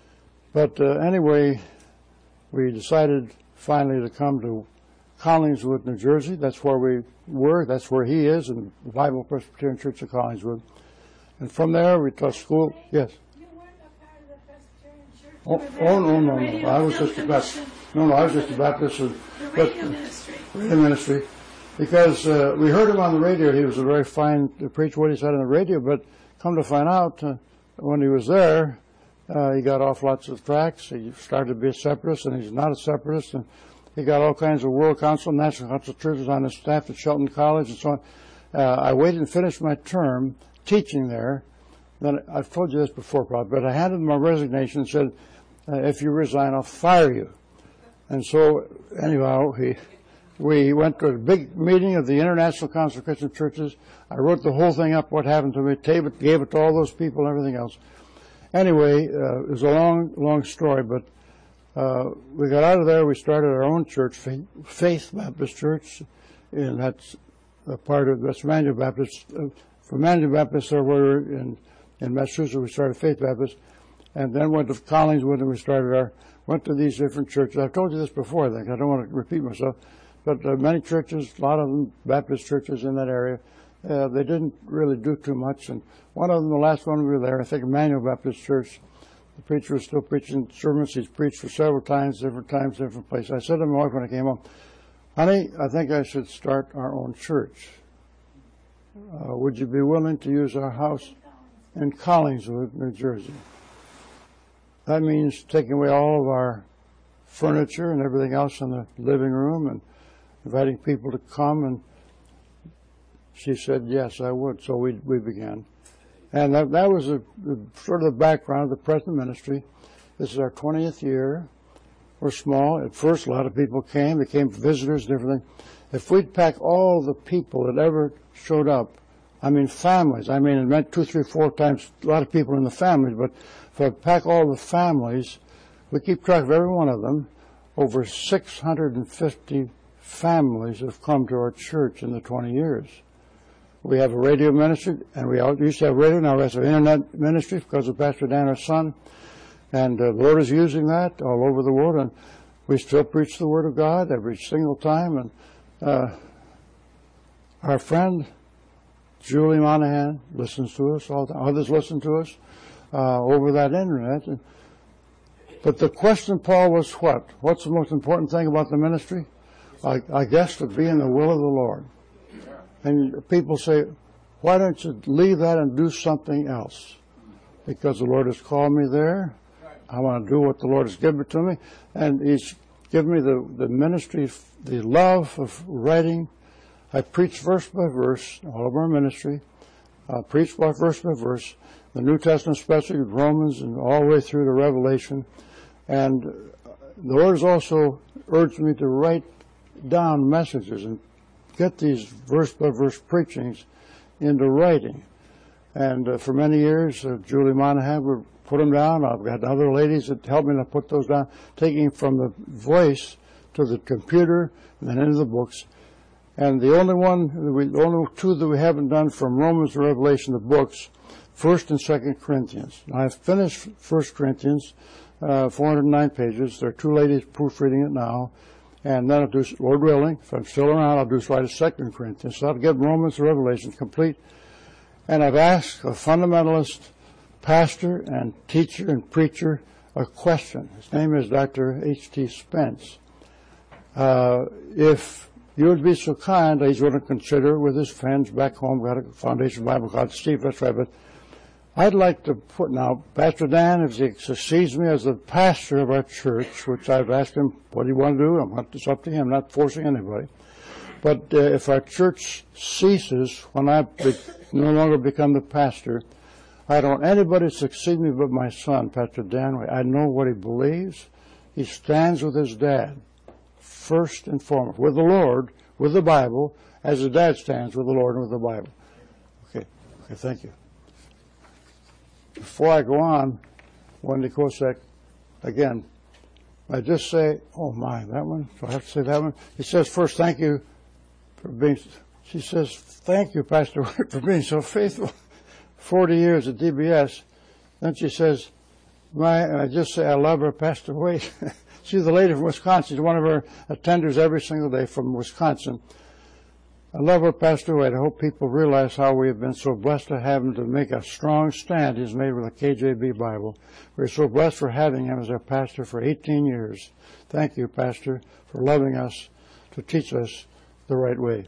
But uh, anyway, we decided finally to come to Collingswood, New Jersey. That's where we were. That's where he is, in the Bible Presbyterian Church of Collingswood. And from there, we taught school. Yes. You weren't a part of the Presbyterian Church. Oh, You were there oh no, with no, the no. radio I was film just a Baptist. commission, No, no, I was just a Baptist. And, The but, radio ministry. radio ministry. Because uh, we heard him on the radio. He was a very fine to preach what he said on the radio, but come to find out, uh, when he was there, uh, he got off lots of tracts. He started to be a separatist, and he's not a separatist. And he got all kinds of World Council, National Council churches on his staff at Shelton College and so on. Uh, I waited and finished my term teaching there. Then I've told you this before, probably, but I handed him my resignation and said, uh, if you resign, I'll fire you. And so, anyhow, he, we went to a big meeting of the International Council of Christian Churches. I wrote the whole thing up, what happened to me, gave it, gave it to all those people and everything else. Anyway, uh, it was a long, long story, but uh, we got out of there. We started our own church, Faith Baptist Church, and that's a part of that's Manual Baptist. Uh, from Manual Baptist, there were in in Massachusetts. We started Faith Baptist, and then went to Collingswood, and we started our went to these different churches. I've told you this before, I think. I don't want to repeat myself, but uh, many churches, a lot of them Baptist churches in that area. Uh, they didn't really do too much, and one of them, the last one we were there, I think Emmanuel Baptist Church, the preacher was still preaching sermons. He's preached for several times, different times, different places. I said to my wife when I came home, honey, I think I should start our own church. Uh, would you be willing to use our house in Collingswood, New Jersey? That means taking away all of our furniture and everything else in the living room and inviting people to come. And she said, yes, I would. So we we began. And that, that was a, the, sort of the background of the present ministry. This is our twentieth year. We're small. At first, a lot of people came. They came visitors and everything. If we'd pack all the people that ever showed up, I mean families, I mean it meant two, three, four times a lot of people in the families, but if I pack all the families, we keep track of every one of them, over six hundred fifty families have come to our church in the twenty years. We have a radio ministry, and we used to have radio, now we have an internet ministry because of Pastor Dan, our son, and uh, the Lord is using that all over the world, and we still preach the Word of God every single time, and uh, our friend Julie Monahan listens to us, all the, others listen to us uh, over that internet. And, but the question, Paul, was what? What's the most important thing about the ministry? I, I guess to be in the will of the Lord. And people say, why don't you leave that and do something else? Because the Lord has called me there. I want to do what the Lord has given to me. And He's given me the, the ministry, the love of writing. I preach verse by verse, all of our ministry. I preach by verse by verse. The New Testament, especially Romans and all the way through to Revelation. And the Lord has also urged me to write down messages and get these verse-by-verse preachings into writing. And uh, for many years, uh, Julie Monahan would put them down. I've got other ladies that help me to put those down, taking from the voice to the computer and then into the books. And the only one, we, the only two that we haven't done from Romans to Revelation, the books, First and Second Corinthians. Now, I've finished First Corinthians, uh, four hundred nine pages. There are two ladies proofreading it now. And then I'll do, Lord willing, if I'm still around, I'll do write a Second Corinthians. So I'll get Romans to Revelation complete. And I've asked a fundamentalist pastor and teacher and preacher a question. His name is Doctor H T Spence. Uh, if you would be so kind, he's going to consider with his friends back home, got a Foundation Bible called Steve, that's right, but I'd like to put, now, Pastor Dan, if he succeeds me as the pastor of our church, which I've asked him, what do you want to do? I'm not, it's up to him, not forcing anybody. But uh, if our church ceases when I be, no longer become the pastor, I don't want anybody to succeed me but my son, Pastor Dan. I know what he believes. He stands with his dad, first and foremost, with the Lord, with the Bible, as his dad stands with the Lord and with the Bible. Okay, okay, thank you. Before I go on, Wendy Kosek, again, I just say, oh my, that one, so I have to say that one. He says, first, thank you for being, she says, thank you, Pastor, for being so faithful. forty years at D B S. Then she says, my, and I just say, I love her, Pastor Wade. She's the lady from Wisconsin. She's one of our attenders every single day from Wisconsin. I love her, Pastor Wade. I hope people realize how we have been so blessed to have him to make a strong stand he's made with the K J V Bible. We're so blessed for having him as our pastor for eighteen years. Thank you, Pastor, for loving us, to teach us the right way.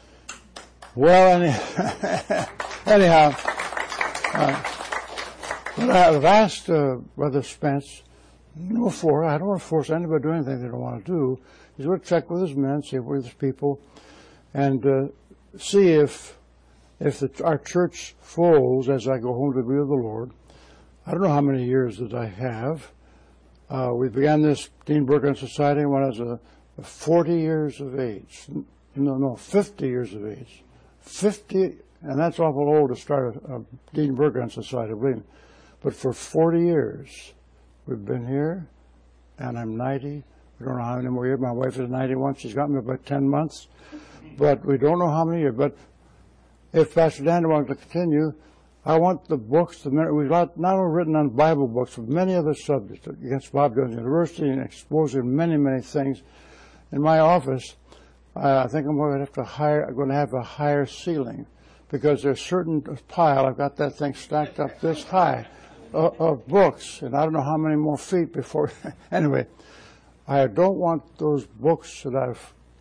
Well, any, anyhow, uh, I've asked uh, Brother Spence, no for, I don't want to force anybody to do anything they don't want to do. He's going to check with his men, see with his people, and uh, see if if the, our church folds as I go home to be with the Lord. I don't know how many years that I have. Uh, we began this Dean Burgon Society when I was uh, forty years of age. No, no, fifty years of age. fifty, and that's awful old to start a, a Dean Burgon Society, believe me. But for forty years, we've been here, and I'm ninety. We don't know how many more years. My wife is ninety-one. She's got me about ten months. But we don't know how many years. But if Pastor Dan wants to continue, I want the books, the, we've got not only written on Bible books, but many other subjects against Bob Jones University and exposing many, many things. In my office, uh, I think I'm going to have to hire, I'm going to have a higher ceiling because there's certain pile, I've got that thing stacked up this high of, of books, and I don't know how many more feet before. Anyway, I don't want those books that I've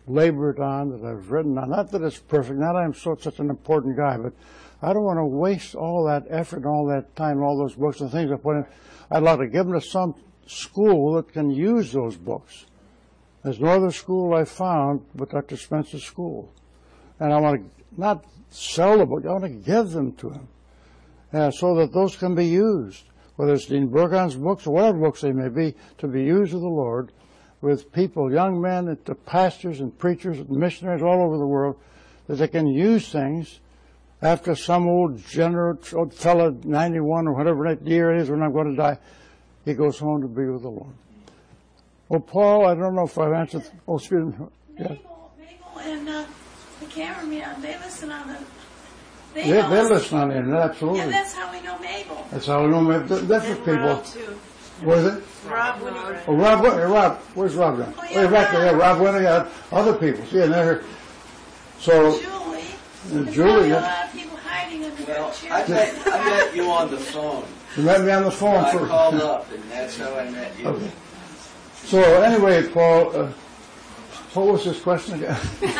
labored on, that I've written on. Not that it's perfect, not that I'm so, such an important guy, but I don't want to waste all that effort and all that time and all those books and things I put in. I'd like to give them to some school that can use those books. There's no other school I found but Doctor Spencer's school. And I want to not sell the book, I want to give them to him uh, so that those can be used, whether it's Dean Burgon's books or whatever books they may be, to be used of the Lord with people, young men, and the pastors and preachers and missionaries all over the world, that they can use things after some old generous old fellow, ninety-one or whatever that year it is when I'm going to die, he goes home to be with the Lord. Well, Paul, I don't know if I've answered. Oh, excuse me. Yeah. Mabel, Mabel and uh, the cameraman, they listen on the. They, They, know they us. listen on the internet, absolutely. Yeah, that's how we know Mabel. That's how we know maybe the different And people. Rob, too. What is it? Rob Winograd. Oh, Rob, Win- Rob, where's Rob then? Oh, Oh, yeah, yeah, right there, yeah, Rob. Rob Winter, yeah, other people. See, and they're, so, Julie. and There's Julie, probably a yeah, lot of people hiding under their Well, chairs. I met, I met you on the phone. you met me on the phone I first. called up, and that's how I met you. Okay. So anyway, Paul, uh, what was his question again?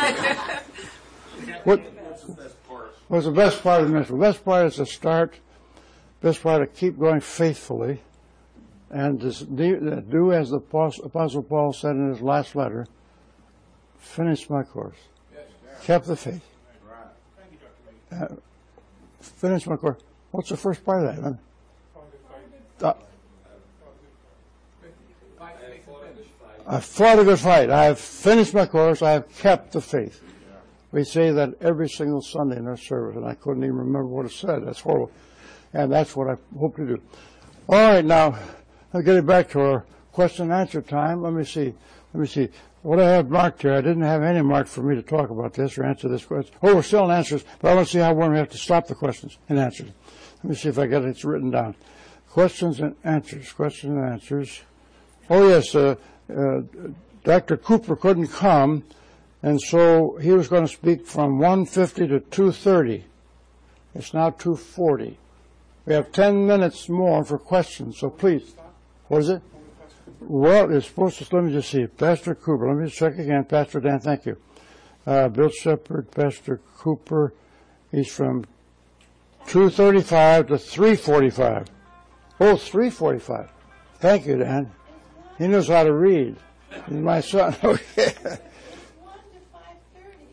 What was the best part of the ministry? The best part is to start, best part to keep going faithfully, and to do do as the Apostle Apostle Paul said in his last letter, finish my course, kept the faith. Uh, finish my course. What's the first part of that? man? Uh, I fought a good fight. I have finished my course. I have kept the faith. We say that every single Sunday in our service, and I couldn't even remember what it said. That's horrible. And that's what I hope to do. All right, now, let's get it back to our question and answer time. Let me see. Let me see. What I have marked here, I didn't have any marked for me to talk about this or answer this question. Oh, we're still in answers, but I want to see how when we have to stop the questions and answers. Let me see if I got it written down. Questions and answers. Questions and answers. Oh, yes, uh, uh, Doctor Cooper couldn't come, and so he was going to speak from one fifty to two thirty. It's now two forty. We have ten minutes more for questions, so please. What is it? Well, it's supposed to, let me just see. Pastor Cooper, let me just check again. Pastor Dan, thank you. Uh, Bill Shepard, Pastor Cooper, he's from two thirty-five to three forty-five. Oh, three forty-five. Thank you, Dan. He knows how to read. He's my son. Okay. It's one to five thirty.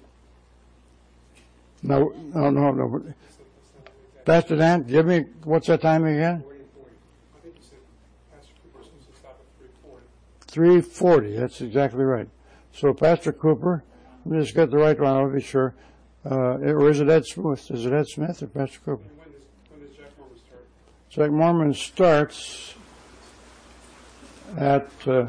No, no, no, no. Pastor Dan, give me, what's that time again? I think you said Pastor Cooper's supposed to stop at three forty. three forty, that's exactly right. So Pastor Cooper, let me just get the right one, I'll be sure. Uh, or is it Ed Smith? Is it Ed Smith or Pastor Cooper? And when does, when does Jack Mormon start? Jack Mormon starts at uh,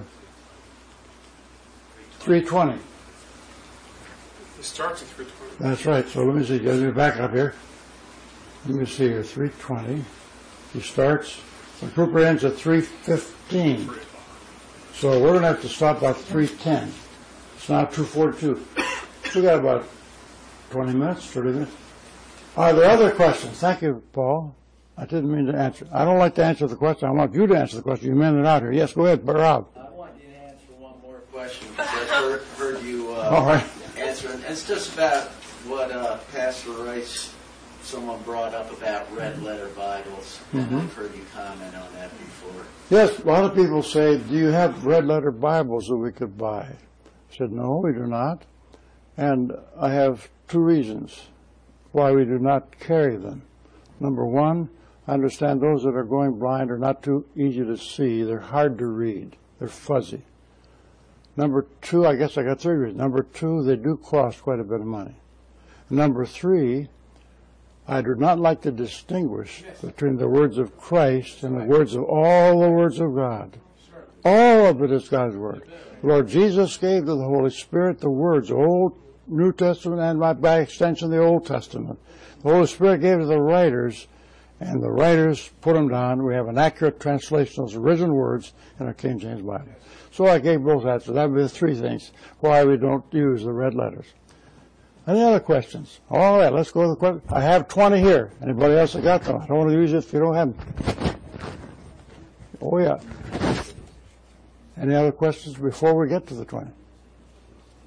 three twenty. It starts at three twenty. That's right. So let me see. Let me back up here. Let me see here. three twenty. He starts. The Cooper ends at three fifteen. So we're going to have to stop about three ten. It's now two forty-two. We got about twenty minutes, thirty minutes. Are there other questions? Thank you, Paul. I didn't mean to answer. I don't like to answer the question. I want you to answer the question. You men it out here. Yes, go ahead, Rob. I want you to answer one more question, because I've heard, heard you uh, All right. answer, and it's just about what uh, Pastor Rice, someone brought up about red letter Bibles, and Mm-hmm. I've heard you comment on that before. Yes, a lot of people say, do you have red letter Bibles that we could buy? I said, no, we do not. And I have two reasons why we do not carry them. Number one, I understand those that are going blind are not too easy to see. They're hard to read. They're fuzzy. Number two, I guess I got three reasons. Number two, they do cost quite a bit of money. Number three, I do not like to distinguish between the words of Christ and the words of all the words of God. All of it is God's Word. Lord Jesus gave to the Holy Spirit the words, Old, New Testament, and by, by extension the Old Testament. The Holy Spirit gave to the writers, and the writers put them down. We have an accurate translation of those original words in our King James Bible. So I gave both answers. That would be the three things why we don't use the red letters. Any other questions? All right, let's go to the question. I have twenty here. Anybody else that got them? I don't want to use it if you don't have them. Oh, yeah. Any other questions before we get to the twenty?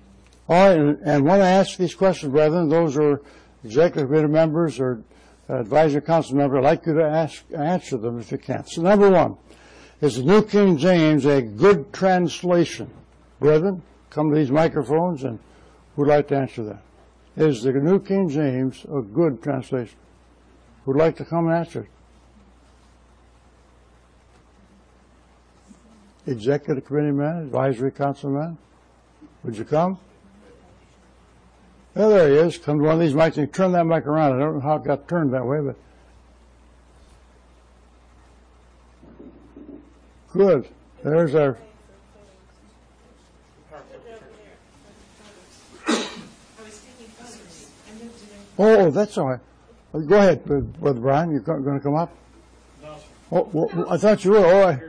All right, and, and when I ask these questions, brethren, those are executive committee members or advisory council members, I'd like you to ask, answer them if you can. So number one, is the New King James a good translation? Brethren, come to these microphones and who'd like to answer that? Is the New King James a good translation? Who'd like to come and answer it? Executive committee man, advisory council man, would you come? Oh, there he is. Come to one of these mics and turn that mic around. I don't know how it got turned that way, but good. There's our. Oh, that's all right. Go ahead, Brother Brian. You're going to come up? No, sir. Oh, well, I thought you were.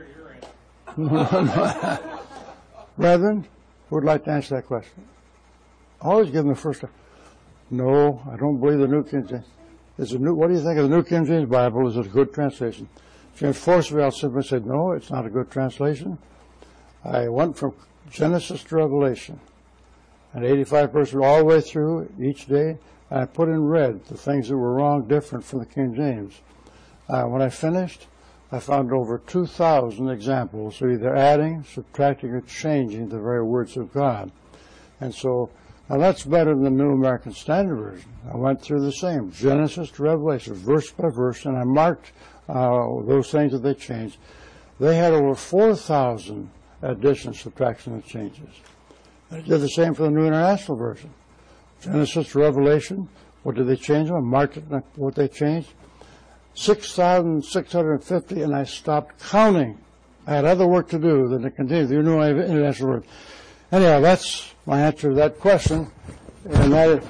Oh, I... Brethren, who would like to answer that question? Always give them the first time. No, I don't believe the New King James. Is a new, what do you think of the New King James Bible? Is it a good translation? James Forceville simply said, no, it's not a good translation. I went from Genesis to Revelation, and eighty-five verses all the way through each day. I put in red the things that were wrong, different from the King James. Uh, when I finished, I found over two thousand examples of either adding, subtracting, or changing the very words of God. And so, now that's better than the New American Standard Version. I went through the same, Genesis to Revelation, verse by verse, and I marked uh, those things that they changed. They had over four thousand additions, subtractions, and changes. I did the same for the New International Version. Genesis to Revelation, what did they change? I marked it, what they changed. six thousand six hundred fifty, and I stopped counting. I had other work to do than to continue the New International Version. Anyhow, that's my answer to that question. And that is,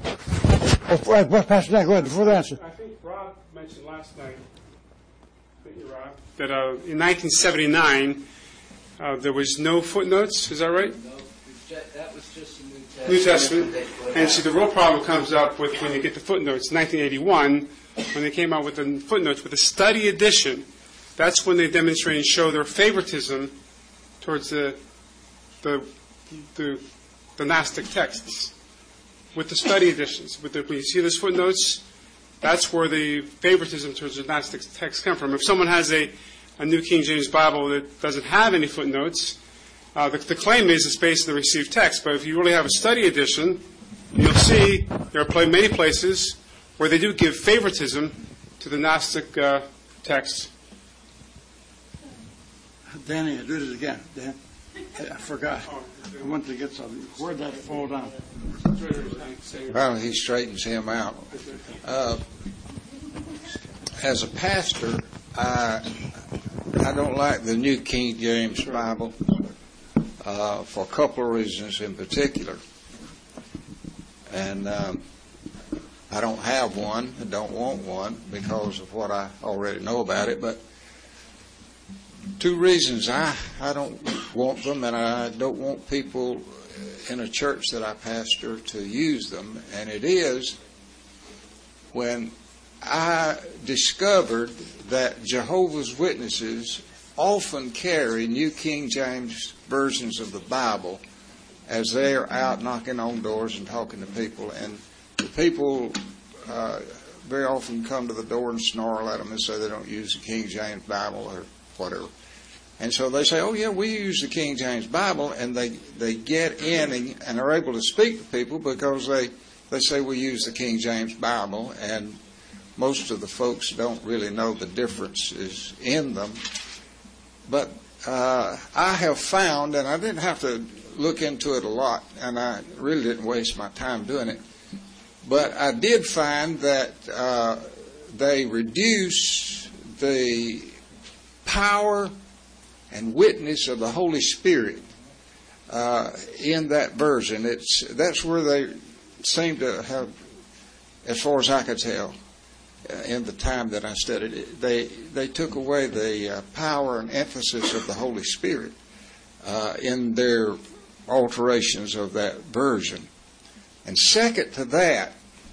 oh, oh, Pastor Dan, go ahead, before the answer. I think Rob mentioned last night, thank you, Rob, that uh, in nineteen seventy-nine, uh, there was no footnotes. Is that right? No, that was just the New Testament. New Testament. And see, the real problem comes up with when you get the footnotes. nineteen eighty-one, when they came out with the footnotes, with the study edition, that's when they demonstrate and show their favoritism towards the the the, the Gnostic texts. With the study editions, with the, when you see those footnotes, that's where the favoritism towards the Gnostic texts come from. If someone has a, a New King James Bible that doesn't have any footnotes, uh, the, the claim is it's based on the received text. But if you really have a study edition, you'll see there are many places where they do give favoritism to the Gnostic uh, texts. Danny, do this again. Dan, I forgot. I went to get something. Where'd that fall down? Well, he straightens him out. Uh, as a pastor, I I don't like the New King James Bible uh, for a couple of reasons in particular. And um, I don't have one. I don't want one because of what I already know about it. But two reasons I, I don't want them, and I don't want people in a church that I pastor to use them. And it is when I discovered that Jehovah's Witnesses often carry New King James versions of the Bible as they are out knocking on doors and talking to people. And the people uh, very often come to the door and snarl at them and say they don't use the King James Bible or whatever. And so they say, oh, yeah, we use the King James Bible, and they, they get in and, and are able to speak to people because they, they say we use the King James Bible, and most of the folks don't really know the differences in them. But uh, I have found, and I didn't have to look into it a lot, and I really didn't waste my time doing it, but I did find that uh, they reduce the power and witness of the Holy Spirit uh, in that version. It's that's where they seem to have, as far as I could tell, uh, in the time that I studied it, they they took away the uh, power and emphasis of the Holy Spirit uh, in their alterations of that version. And second to that,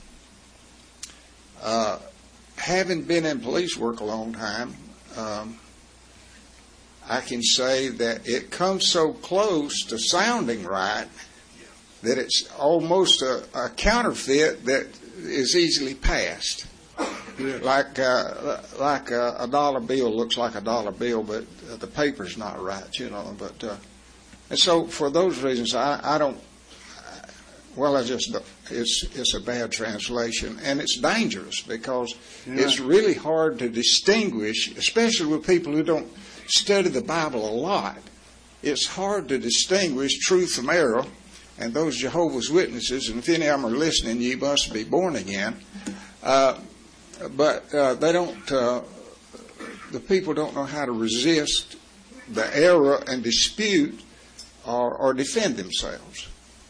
uh, having been in police work a long time, um, I can say that it comes so close to sounding right that it's almost a, a counterfeit that is easily passed. Like uh, like a, a dollar bill looks like a dollar bill, but uh, the paper's not right, you know. But uh, and so for those reasons, I, I don't. Well, I just don't. It's it's a bad translation, and it's dangerous because yeah. it's really hard to distinguish, especially with people who don't study the Bible a lot. It's hard to distinguish truth from error, and those Jehovah's Witnesses, and if any of them are listening, ye must be born again. Uh, but uh, they don't. Uh, the people don't know how to resist the error and dispute or, or defend themselves.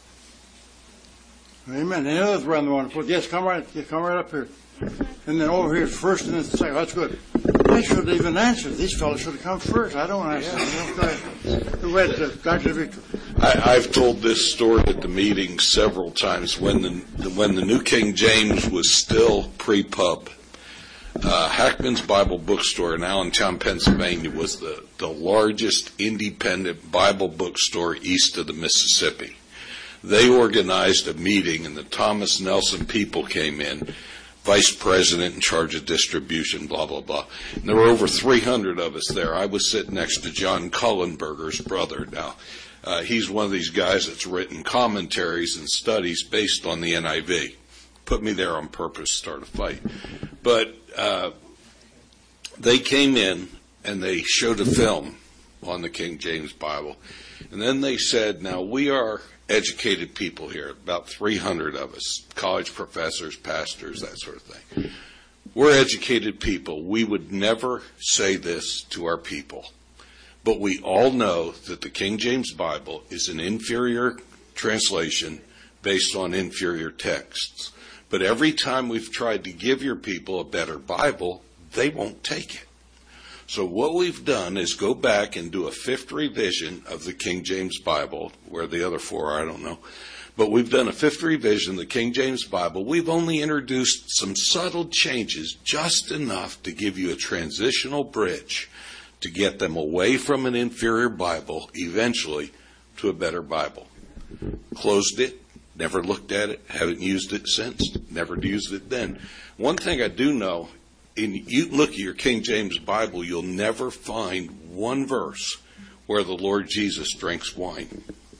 Amen. Any others around the wonderful? Yes, come right, come right up here. And then over here, first and then second. That's good. They should have even answered. These fellows should have come first. I don't answer. Yeah. Go ahead, uh, Doctor Victor. I, I've told this story at the meeting several times. When the when the New King James was still pre-pub, uh, Hackman's Bible Bookstore in Allentown, Pennsylvania, was the, the largest independent Bible bookstore east of the Mississippi. They organized a meeting, and the Thomas Nelson people came in, vice president in charge of distribution, blah, blah, blah. And there were over three hundred of us there. I was sitting next to John Cullenberger's brother. Now, uh, he's one of these guys that's written commentaries and studies based on the N I V. Put me there on purpose to start a fight. But uh, they came in, and they showed a film on the King James Bible. And then they said, now, we are educated people here, about three hundred of us, college professors, pastors, that sort of thing. We're educated people. We would never say this to our people. But we all know that the King James Bible is an inferior translation based on inferior texts. But every time we've tried to give your people a better Bible, they won't take it. So what we've done is go back and do a fifth revision of the King James Bible, where the other four are, I don't know. But we've done a fifth revision of the King James Bible. We've only introduced some subtle changes, just enough to give you a transitional bridge to get them away from an inferior Bible, eventually, to a better Bible. Closed it, never looked at it, haven't used it since, never used it then. One thing I do know, and you look at your King James Bible, you'll never find one verse where the Lord Jesus drinks wine.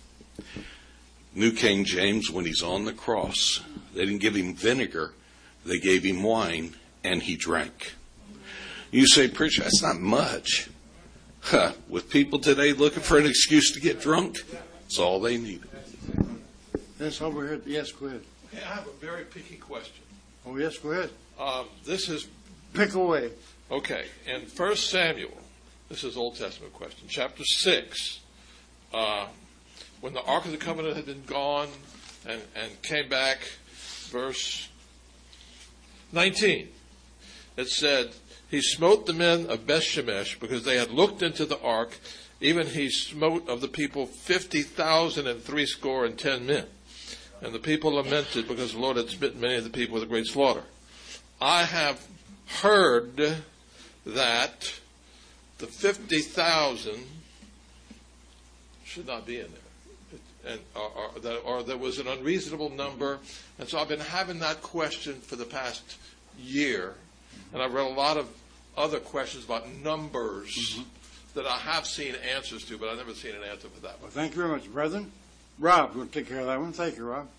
New King James, when he's on the cross, they didn't give him vinegar, they gave him wine, and he drank. You say, preacher, that's not much. Huh. With people today looking for an excuse to get drunk, that's all they need. Yes, over here. Yes, go ahead. Okay, I have a very picky question. Oh, yes, go ahead. Um, this is Pick away. Okay, in First Samuel, this is Old Testament question, chapter six, uh, when the Ark of the Covenant had been gone and, and came back, verse nineteen, it said, he smote the men of Bethshemesh because they had looked into the ark, even he smote of the people fifty thousand and threescore and ten men. And the people lamented because the Lord had smitten many of the people with a great slaughter. I have heard that the fifty thousand should not be in there, and or, or, that, or there was an unreasonable number, and so I've been having that question for the past year, and I've read a lot of other questions about numbers mm-hmm. that I have seen answers to, but I've never seen an answer for that one. Well, thank you very much, brethren. Rob, we'll take care of that one. Thank you, Rob.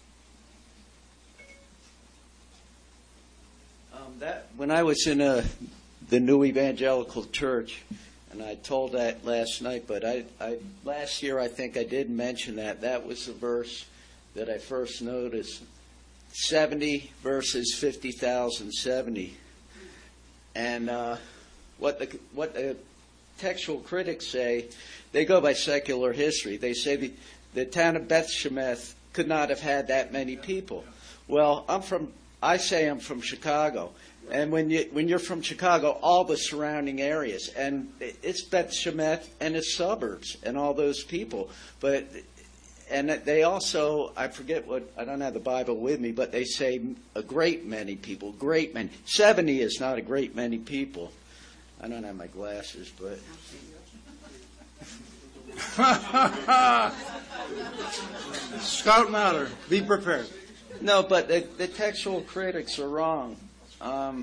Um, that when I was in a, the New Evangelical Church, and I told that last night, but I, I last year I think I did mention that. That was the verse that I first noticed. seventy versus fifty thousand seventy. And uh, what the what the textual critics say, they go by secular history. They say the, the town of Bethshemesh could not have had that many people. Well, I'm from I say I'm from Chicago, and when you when you're from Chicago, all the surrounding areas, and it's Bethshemesh and its suburbs, and all those people. But and they also, I forget what I don't have the Bible with me, but they say a great many people, great many. Seventy is not a great many people. I don't have my glasses, but Scout Matter, be prepared. No, but the, the textual critics are wrong. Um,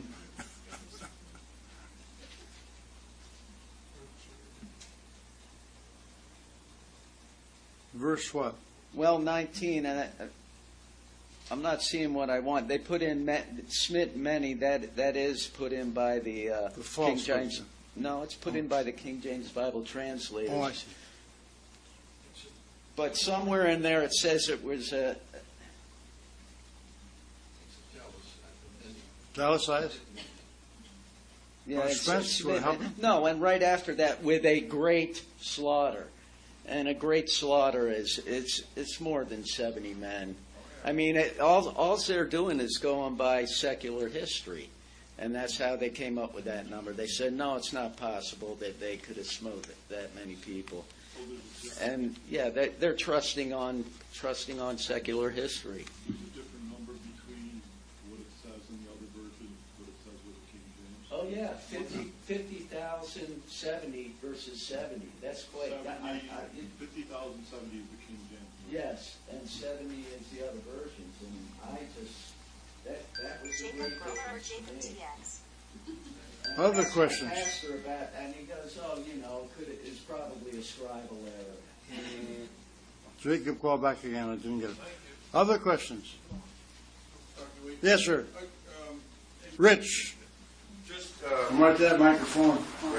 Verse what? well, nineteen, and I, I'm not seeing what I want. They put in me, Smith many. That that is put in by the, uh, The false King James. version. No, it's put in by the King James Bible translators. Oh, I see. But somewhere in there it says it was a. Italicized? Yeah, Or it's- Spence, it's- will it help him? no, and right after that, with a great slaughter, and a great slaughter is it's it's more than seventy men. I mean, it, all all they're doing is going by secular history, and that's how they came up with that number. They said no, it's not possible that they could have smote that many people, and yeah, they, they're trusting on trusting on secular history. There's a different number between what it says in the other version, what it says with the King James. Oh yeah, fifty fifty thousand seventy versus seventy. That's quite. I, I, I, fifty thousand seventy is the King James. Yes, and seventy is the other versions, and I just, that, that was a great difference to me. And I Other asked questions? my pastor about, and he goes, oh, you know, could it, it's probably a scribal error. Jacob, call back again. I didn't get it. Other questions? Yes, sir. Rich. Just, uh, Come right to that microphone.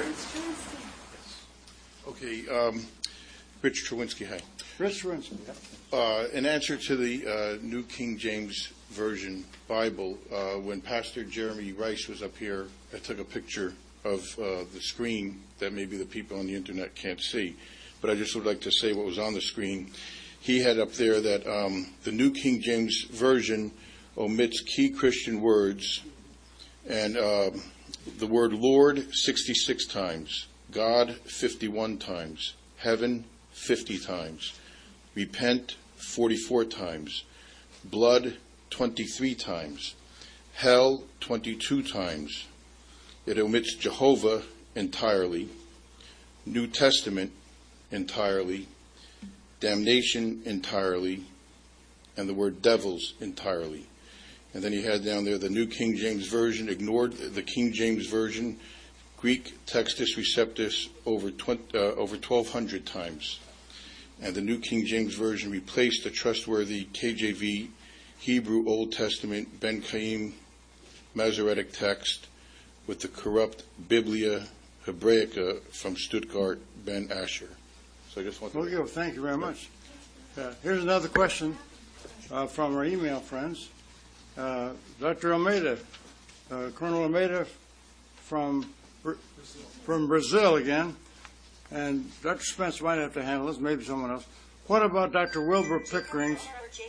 okay, um, Rich Trowinski, hi. Rich Trowinski. Uh, in answer to the uh, New King James Version Bible, uh, when Pastor Jeremy Rice was up here, I took a picture of uh, the screen that maybe the people on the internet can't see, but I just would like to say what was on the screen. He had up there that um, the New King James Version omits key Christian words, and uh, the word Lord sixty-six times, God fifty-one times, heaven fifty times, repent forty-four times, blood twenty-three times, hell twenty-two times. It omits Jehovah entirely, New Testament entirely, damnation entirely, and the word devils entirely. And then he had down there the New King James Version ignored the King James Version, Greek Textus Receptus over twenty, uh, over twelve hundred times. And the New King James Version replaced the trustworthy K J V Hebrew Old Testament Ben Chaim Masoretic text with the corrupt Biblia Hebraica from Stuttgart Ben Asher. So I just want to... Okay, well, thank you very much. Uh, here's another question uh, from our email friends. Uh, Doctor Almeida, uh, Colonel Almeida from from Brazil again, and Doctor Spence might have to handle this, maybe someone else. What about Doctor Wilbur Pickering's?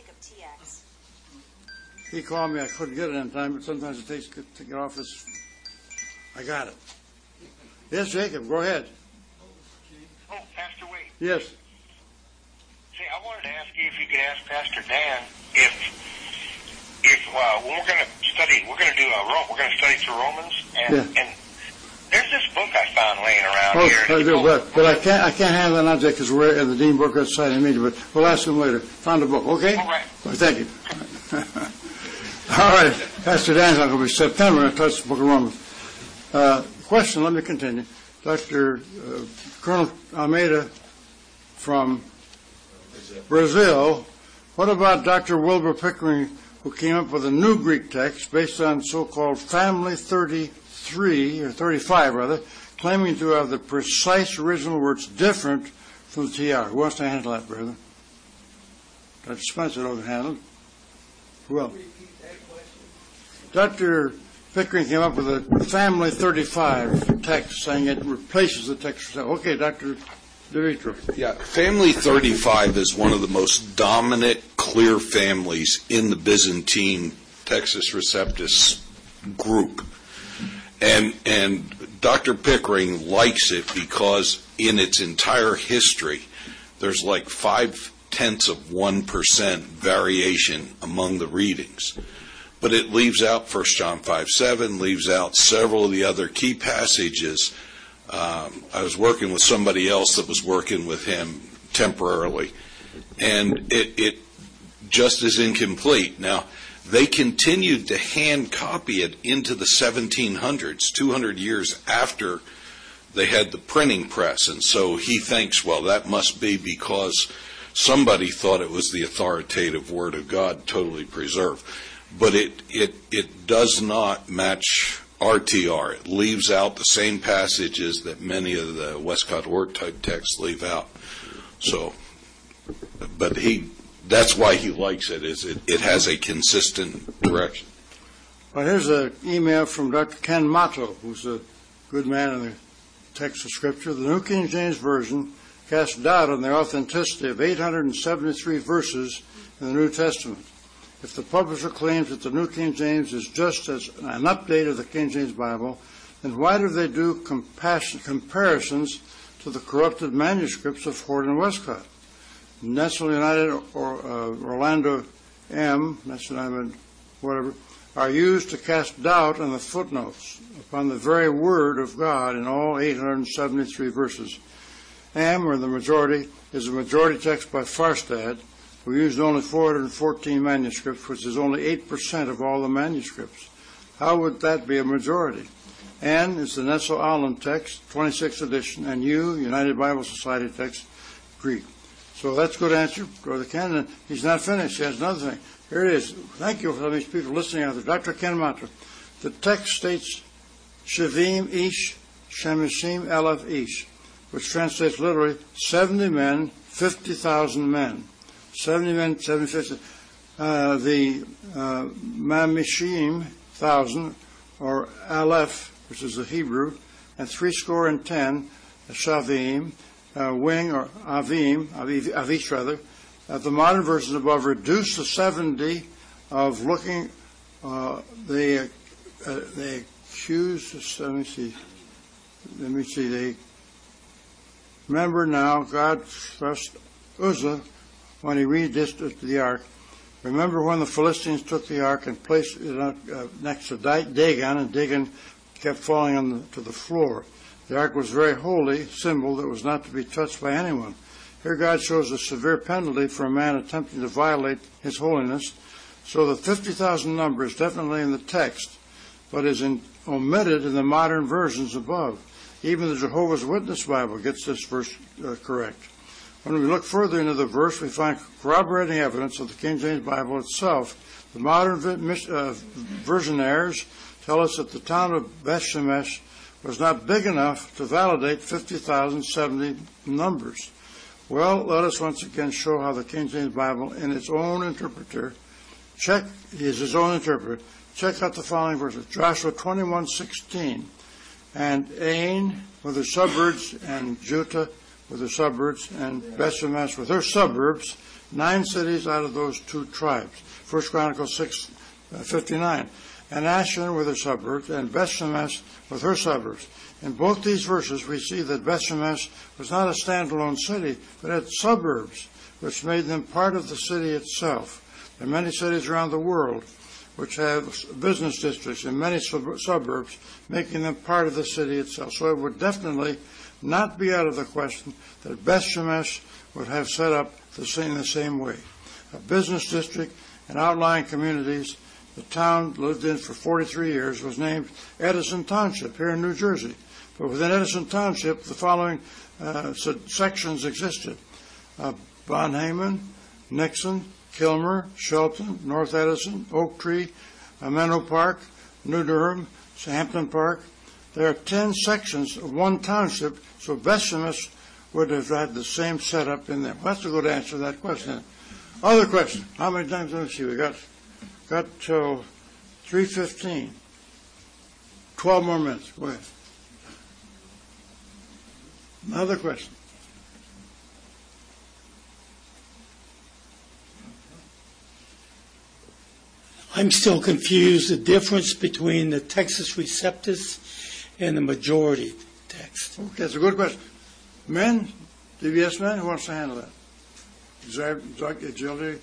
He called me. I couldn't get it in time, but sometimes it takes to get off this. I got it. Yes, Jacob, go ahead. Oh, Pastor Wade. Yes. See, I wanted to ask you if you could ask Pastor Dan if if uh, when we're going to study, we're going to do a Rome, we're going to study through Romans, and, Yeah. and there's this book I found laying around Oh, here. I do, but, but I can't I can't handle that now because we're at the Dean Booker Society meeting. But we'll ask him later. Found the book, okay? All right. Well, thank you. All right, Pastor Dan's not going to be September. I touched the Book of Romans. Uh, question. Let me continue. Doctor Uh, Colonel Almeida from Brazil. What about Doctor Wilbur Pickering, who came up with a new Greek text based on so-called Family thirty-three, or thirty-five rather, claiming to have the precise original words different from the T R? Who wants to handle that, brother? Doctor Spencer don't handle it. Who else? Doctor Pickering came up with a Family thirty-five text saying it replaces the text. Okay, Doctor DeVitro. Yeah, Family thirty-five is one of the most dominant, clear families in the Byzantine Textus Receptus group. And, and Doctor Pickering likes it because in its entire history, there's like five-tenths of one percent variation among the readings. But it leaves out First John five seven, leaves out several of the other key passages. Um, I was working with somebody else that was working with him temporarily, and it, it just is incomplete. Now, they continued to hand copy it into the seventeen hundreds, two hundred years after they had the printing press, and so he thinks, well, that must be because somebody thought it was the authoritative Word of God, totally preserved. But it, it, it does not match R T R. It leaves out the same passages that many of the Westcott Hort type texts leave out. So, but he, that's why he likes it, is it, it has a consistent direction. Well, here's an email from Doctor Ken Motto, who's a good man in the text of Scripture. The New King James Version casts doubt on the authenticity of eight hundred seventy-three verses in the New Testament. If the publisher claims that the New King James is just as an update of the King James Bible, then why do they do comparisons to the corrupted manuscripts of Hort and Westcott? National United or uh, Orlando M, National United, whatever, are used to cast doubt on the footnotes upon the very word of God in all eight hundred seventy-three verses. M, or the majority, is a majority text by Farstad, who used only four hundred fourteen manuscripts, which is only eight percent of all the manuscripts. How would that be a majority? N is the Nessel Allen text, twenty-sixth edition, and U, United Bible Society text, Greek. So that's a good answer, Brother Ken. And he's not finished. He has another thing. Here it is. Thank you for all these people listening out there. Doctor Ken Motto. The text states Shavim Ish, Shemishim Elef Ish, which translates literally seventy men, fifty thousand men. seventy men, seventy, fifty. Uh, the uh, Mamishim, thousand, or Aleph, which is the Hebrew, and three score and ten, Shavim, uh, wing, or Avim, Aviv, Avish rather. Uh, the modern versions above reduce the seventy of looking, uh, they, uh, they accuse, let me see, let me see, they, remember now, God trust Uzzah, when he read this to the ark, remember when the Philistines took the ark and placed it uh, next to Dagon, and Dagon kept falling on the, to the floor. The ark was a very holy symbol that was not to be touched by anyone. Here God shows a severe penalty for a man attempting to violate his holiness. So the fifty thousand number is definitely in the text, but is in, omitted in the modern versions above. Even the Jehovah's Witness Bible gets this verse uh, correct. When we look further into the verse, we find corroborating evidence of the King James Bible itself. The modern uh, versionaires tell us that the town of Beth Shemesh was not big enough to validate fifty thousand seventy numbers. Well, let us once again show how the King James Bible, in its own interpreter, check, he is his own interpreter, check out the following verses. Joshua twenty-one sixteen, and Ain with her suburbs, and Judah with her suburbs, and Beth Shemesh with her suburbs, nine cities out of those two tribes. First Chronicles six fifty-nine. And Asher with her suburbs, and Beth Shemesh with her suburbs. In both these verses, we see that Beth Shemesh was not a standalone city, but had suburbs, which made them part of the city itself. There are many cities around the world which have business districts and many sub- suburbs, making them part of the city itself. So it would definitely not be out of the question that Beth Shemesh would have set up the same, the same way. A business district and outlying communities the town lived in for forty-three years was named Edison Township here in New Jersey. But within Edison Township, the following uh, sections existed. Uh, Bonhaven, Nixon, Kilmer, Shelton, North Edison, Oak Tree, uh, Menlo Park, New Durham, Hampton Park. There are ten sections of one township, so Beth Shemesh would have had the same setup in there. Well, that's a good answer to that question. Other question. How many times do we see? We got got till three fifteen. Twelve more minutes. Go ahead. Another question. I'm still confused the difference between the Textus Receptus and the majority text. Okay, that's a good question. Men, D B S men, who wants to handle that? Auxiliary,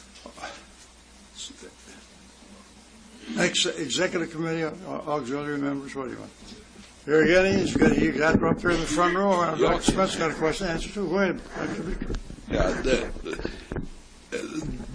executive committee, auxiliary members, what do you want? Here again, you got, you got up there in the front row. Bill Smith's got a question to answer too. Go ahead. Yeah, the, the,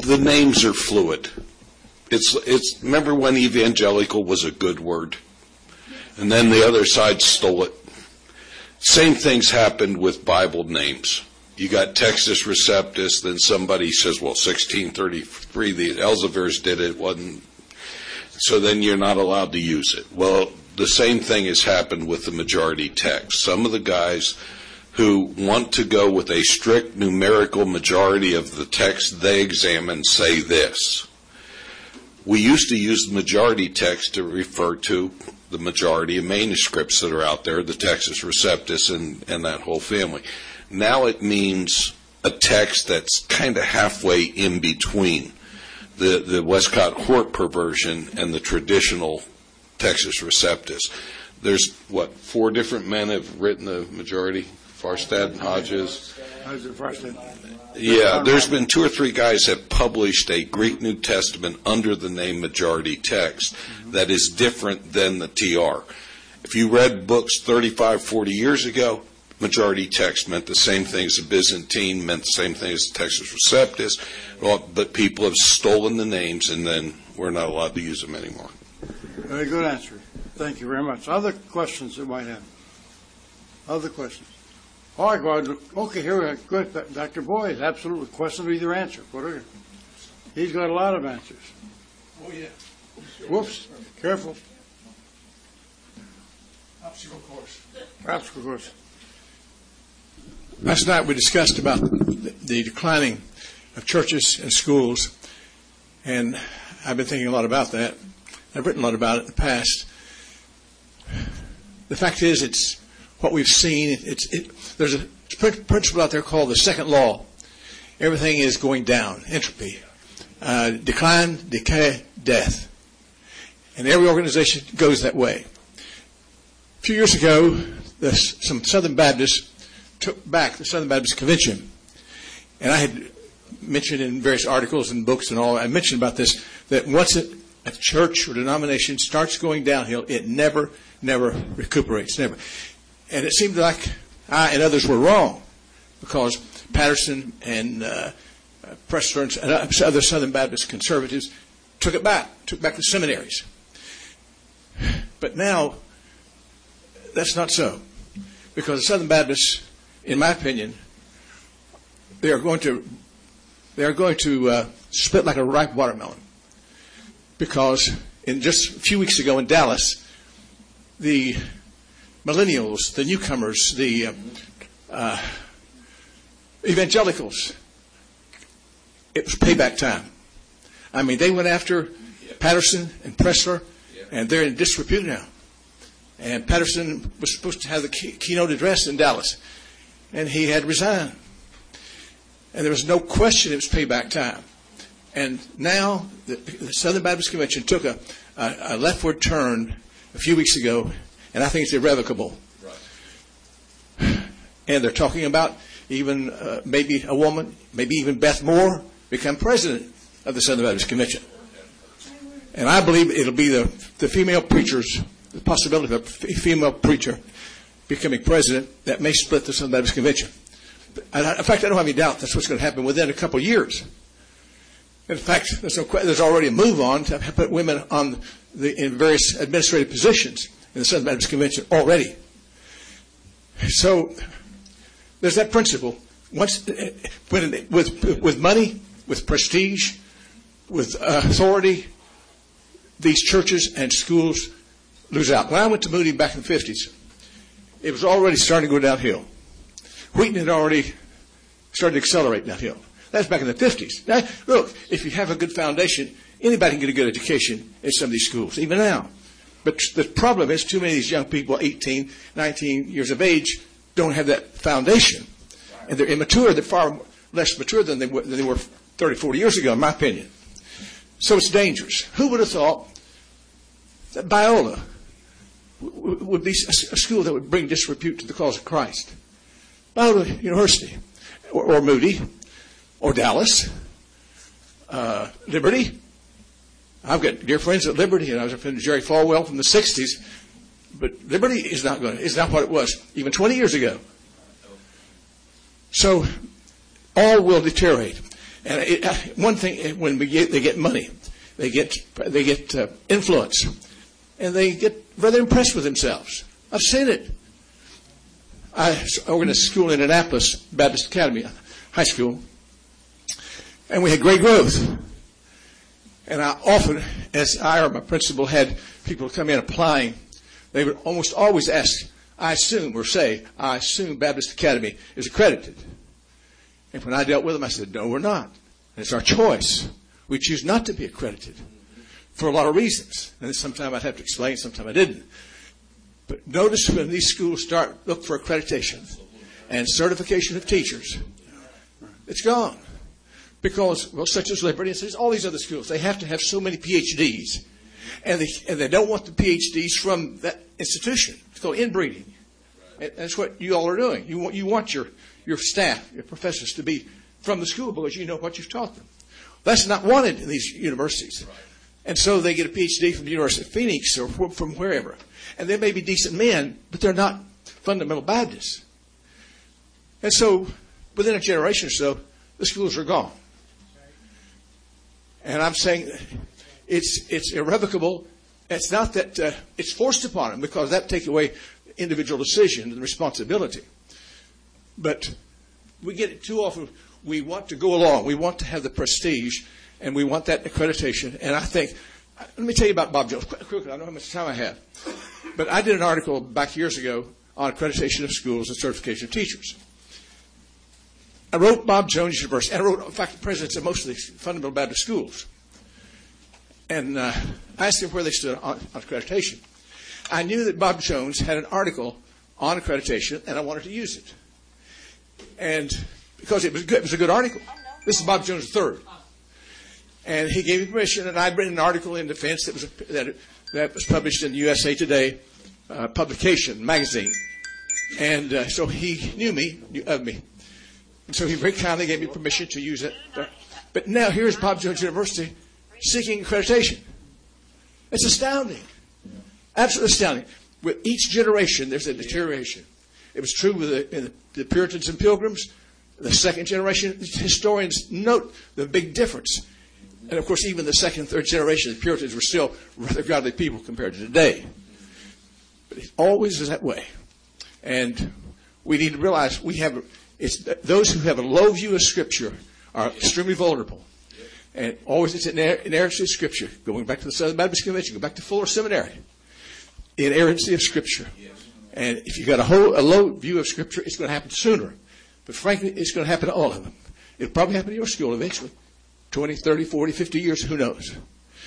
the names are fluid. It's it's. Remember when evangelical was a good word, and then the other side stole it. Same things happened with Bible names. You got Textus Receptus, then somebody says, well, sixteen thirty-three, the Elzevirs did it, wasn't, so then you're not allowed to use it. Well, the same thing has happened with the majority text. Some of the guys who want to go with a strict numerical majority of the text they examine say this. We used to use the majority text to refer to the majority of manuscripts that are out there, the Textus Receptus and, and that whole family. Now it means a text that's kind of halfway in between the, the Westcott Hort perversion and the traditional Textus Receptus. There's, what, four different men have written the majority? Farstad and Hodges. Yeah, there's been two or three guys that published a Greek New Testament under the name majority text that is different than the T R. If you read books thirty-five, forty years ago, majority text meant the same thing as the Byzantine, meant the same thing as the Textus Receptus, but people have stolen the names and then we're not allowed to use them anymore. Very good answer. Thank you very much. Other questions that might have? Other questions? All right, well, okay, here we go. Good. Doctor Boyd, absolutely. Question or either answer. Whatever. He's got a lot of answers. Oh, yeah. Whoops. Careful. Obstacle course. Obstacle course. Last night we discussed about the, the declining of churches and schools, and I've been thinking a lot about that. I've written a lot about it in the past. The fact is, it's what we've seen. It's, it, there's a principle out there called the second law. Everything is going down, entropy, uh, decline, decay, death. And every organization goes that way. A few years ago, the, some Southern Baptists took back the Southern Baptist Convention. And I had mentioned in various articles and books and all, I mentioned about this, that once a, a church or denomination starts going downhill, it never, never recuperates, never. And it seemed like I and others were wrong, because Patterson and uh, Pressler and other Southern Baptist conservatives took it back, took back the seminaries. But now, that's not so, because the Southern Baptists, in my opinion, they are going to they are going to uh, split like a ripe watermelon, because in just a few weeks ago in Dallas, the millennials, the newcomers, the uh, uh, evangelicals, it was payback time. I mean, they went after Patterson and Pressler, and they're in disrepute now. And Patterson was supposed to have the key, keynote address in Dallas, and he had resigned. And there was no question it was payback time. And now the, the Southern Baptist Convention took a, a, a leftward turn a few weeks ago, and I think it's irrevocable. Right. And they're talking about even uh, maybe a woman, maybe even Beth Moore, become president of the Southern Baptist Convention. And I believe it'll be the, the female preachers, the possibility of a female preacher becoming president that may split the Southern Baptist Convention. And I, in fact, I don't have any doubt that's what's going to happen within a couple of years. In fact, there's, no, there's already a move on to put women on the, in various administrative positions in the Southern Baptist Convention already. So there's that principle. Once, when, with, with money, with prestige, with uh, authority, these churches and schools lose out. When I went to Moody back in the fifties, it was already starting to go downhill. Wheaton had already started to accelerate downhill. That's back in the fifties. Now, look, if you have a good foundation, anybody can get a good education in some of these schools, even now. But the problem is too many of these young people, eighteen, nineteen years of age, don't have that foundation. And they're immature. They're far less mature than they were, than they were thirty, forty years ago, in my opinion. So it's dangerous. Who would have thought that Biola would be a school that would bring disrepute to the cause of Christ? Biola University, or, or Moody, or Dallas, uh, Liberty. I've got dear friends at Liberty, and I was a friend of Jerry Falwell from the sixties. But Liberty is not going. Is not what it was even twenty years ago. So all will deteriorate. And it, uh, one thing, when we get, they get money, they get they get uh, influence, and they get rather impressed with themselves. I've seen it. I was in a school in Annapolis, Baptist Academy High School, and we had great growth. And I often, as I or my principal had people come in applying, they would almost always ask, I assume, or say, I assume Baptist Academy is accredited. And when I dealt with them, I said, no, we're not. And it's our choice. We choose not to be accredited for a lot of reasons. And sometimes I'd have to explain, sometimes I didn't. But notice when these schools start, look for accreditation and certification of teachers, it's gone. Because, well, such as Liberty and all these other schools, they have to have so many P H Ds. And they, and they don't want the P H Ds from that institution. It's called inbreeding. And that's what you all are doing. You want, you want your, your staff, your professors to be from the school because you know what you've taught them. That's not wanted in these universities. And so they get a P H D from the University of Phoenix or from wherever. And they may be decent men, but they're not fundamental Baptists. And so within a generation or so, the schools are gone. And I'm saying it's it's irrevocable. It's not that uh, it's forced upon them because that takes away individual decision and responsibility. But we get it too often. We want to go along. We want to have the prestige, and we want that accreditation. And I think, let me tell you about Bob Jones quickly. I don't know how much time I have. But I did an article back years ago on accreditation of schools and certification of teachers. I wrote Bob Jones University, and I wrote, in fact, the presidents of most of these fundamental Baptist schools. And uh, I asked them where they stood on, on accreditation. I knew that Bob Jones had an article on accreditation, and I wanted to use it. And because it was good, it was a good article. This is Bob Jones the third. And he gave me permission, and I'd written an article in defense that was, that, that was published in the U S A Today uh, publication, magazine. And uh, so he knew me, knew of me. And so he very kindly gave me permission to use it. But now here's Bob Jones University seeking accreditation. It's astounding. Absolutely astounding. With each generation, there's a deterioration. It was true with the, in the, the Puritans and Pilgrims. The second generation, historians note the big difference. And, of course, even the second and third generation, the Puritans were still rather godly people compared to today. But it always is that way. And we need to realize we have, it's those who have a low view of Scripture are extremely vulnerable. And always it's inerrancy of Scripture. Going back to the Southern Baptist Convention, go back to Fuller Seminary. Inerrancy of Scripture. And if you've got a, whole, a low view of Scripture, it's going to happen sooner. But frankly, it's going to happen to all of them. It'll probably happen to your school eventually. twenty, thirty, forty, fifty years, who knows?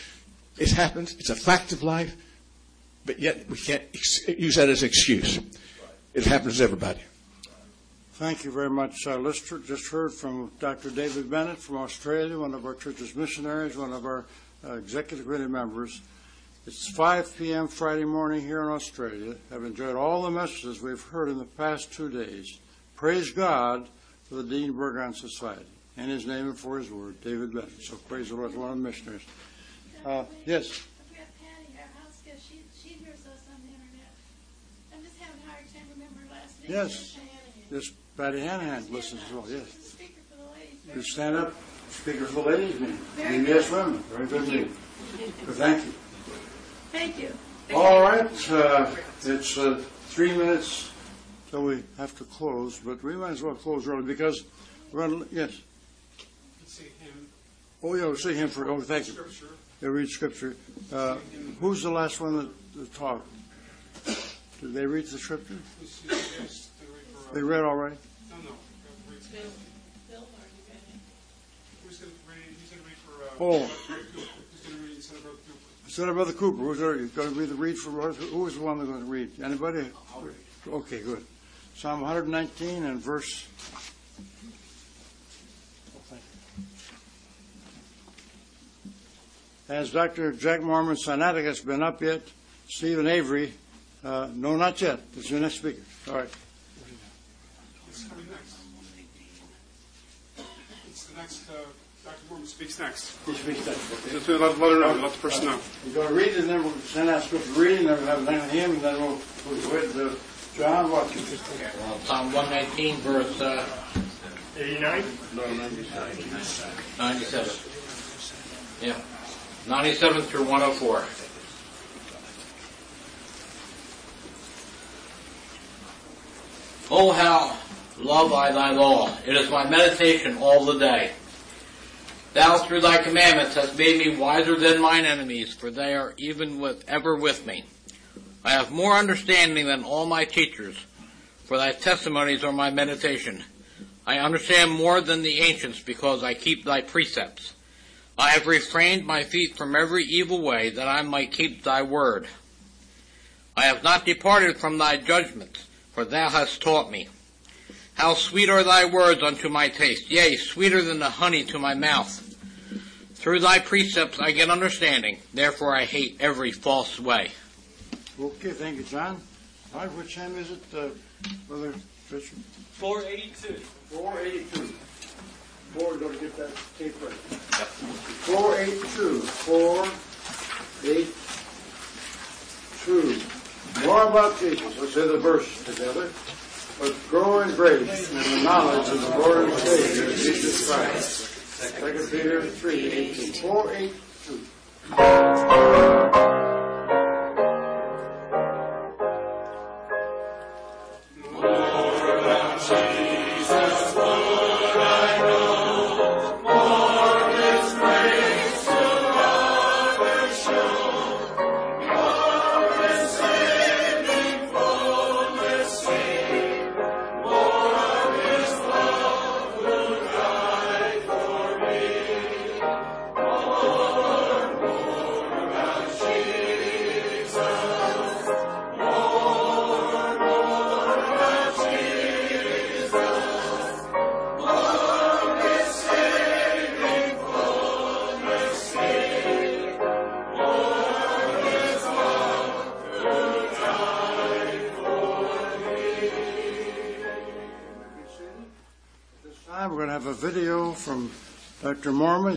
It happens. It's a fact of life. But yet we can't ex- use that as an excuse. It happens to everybody. Thank you very much, uh, Lister. Just heard from Doctor David Bennett from Australia, one of our church's missionaries, one of our uh, executive committee members. It's five p.m. Friday morning here in Australia. I've enjoyed all the messages we've heard in the past two days. Praise God for the Dean Burgon Society. In his name and for his word, David Bennett. So praise the Lord, one of the missionaries. Uh, yes? We have Patty, our house guest. She, she hears us on the internet. I'm just having a hard time remembering her last name. Yes. Yes, Patty Hanahan listens as well, yes. Speaker for the ladies. You stand up. Speaker for the ladies meeting. Very Yes, women. Very good meeting. Well, thank you. Thank you. All right. Uh, it's uh, three minutes till we have to close, but we might as well close early because we're going to, yes. Oh, yeah, we'll see him for, oh, thank you. They read Scripture. Uh, who's the last one that, that talked? Did they read the Scripture? They read already? No, no. Who's going to read? Who's going to read for? Oh. Who's going to read instead of Brother Cooper? Instead of Brother Cooper, who's going to read the read for? Who is the one that's going to read? Anybody? Okay, good. Psalm one nineteen and verse. Has Doctor Jack Mormon Sinatic has been up yet? Stephen Avery, uh, no, not yet. It's your next speaker. All right. It's coming next. It's the next. Uh, Doctor Mormon speaks next. He speaks next. Okay. Just let, let her know. Let the person know. We're going to read it, and then we'll send out scripture reading, and then we'll have none of him, and then we'll, we'll go ahead to John Watkins. Okay, well, Psalm one nineteen, verse uh, eighty-nine? No, ninety-seven. ninety-seven. Yeah. ninety-seven through one oh four. Oh, how love I thy law. It is my meditation all the day. Thou through thy commandments hast made me wiser than mine enemies, for they are even with ever with me. I have more understanding than all my teachers, for thy testimonies are my meditation. I understand more than the ancients, because I keep thy precepts. I have refrained my feet from every evil way, that I might keep thy word. I have not departed from thy judgments, for thou hast taught me. How sweet are thy words unto my taste, yea, sweeter than the honey to my mouth. Through thy precepts I get understanding, therefore I hate every false way. Okay, thank you, John. All right, which hymn is it, uh, Brother Fisher? four eighty-two. four eighty-two. Four, don't get that tape ready. four eighty-two. four eighty-two. More about Jesus. Let's say the verse together. But grow in grace and the knowledge of the Lord and Savior, Jesus Christ. Second Peter three eighteen. four eighty-two. We're going to have a video from Doctor Mormon.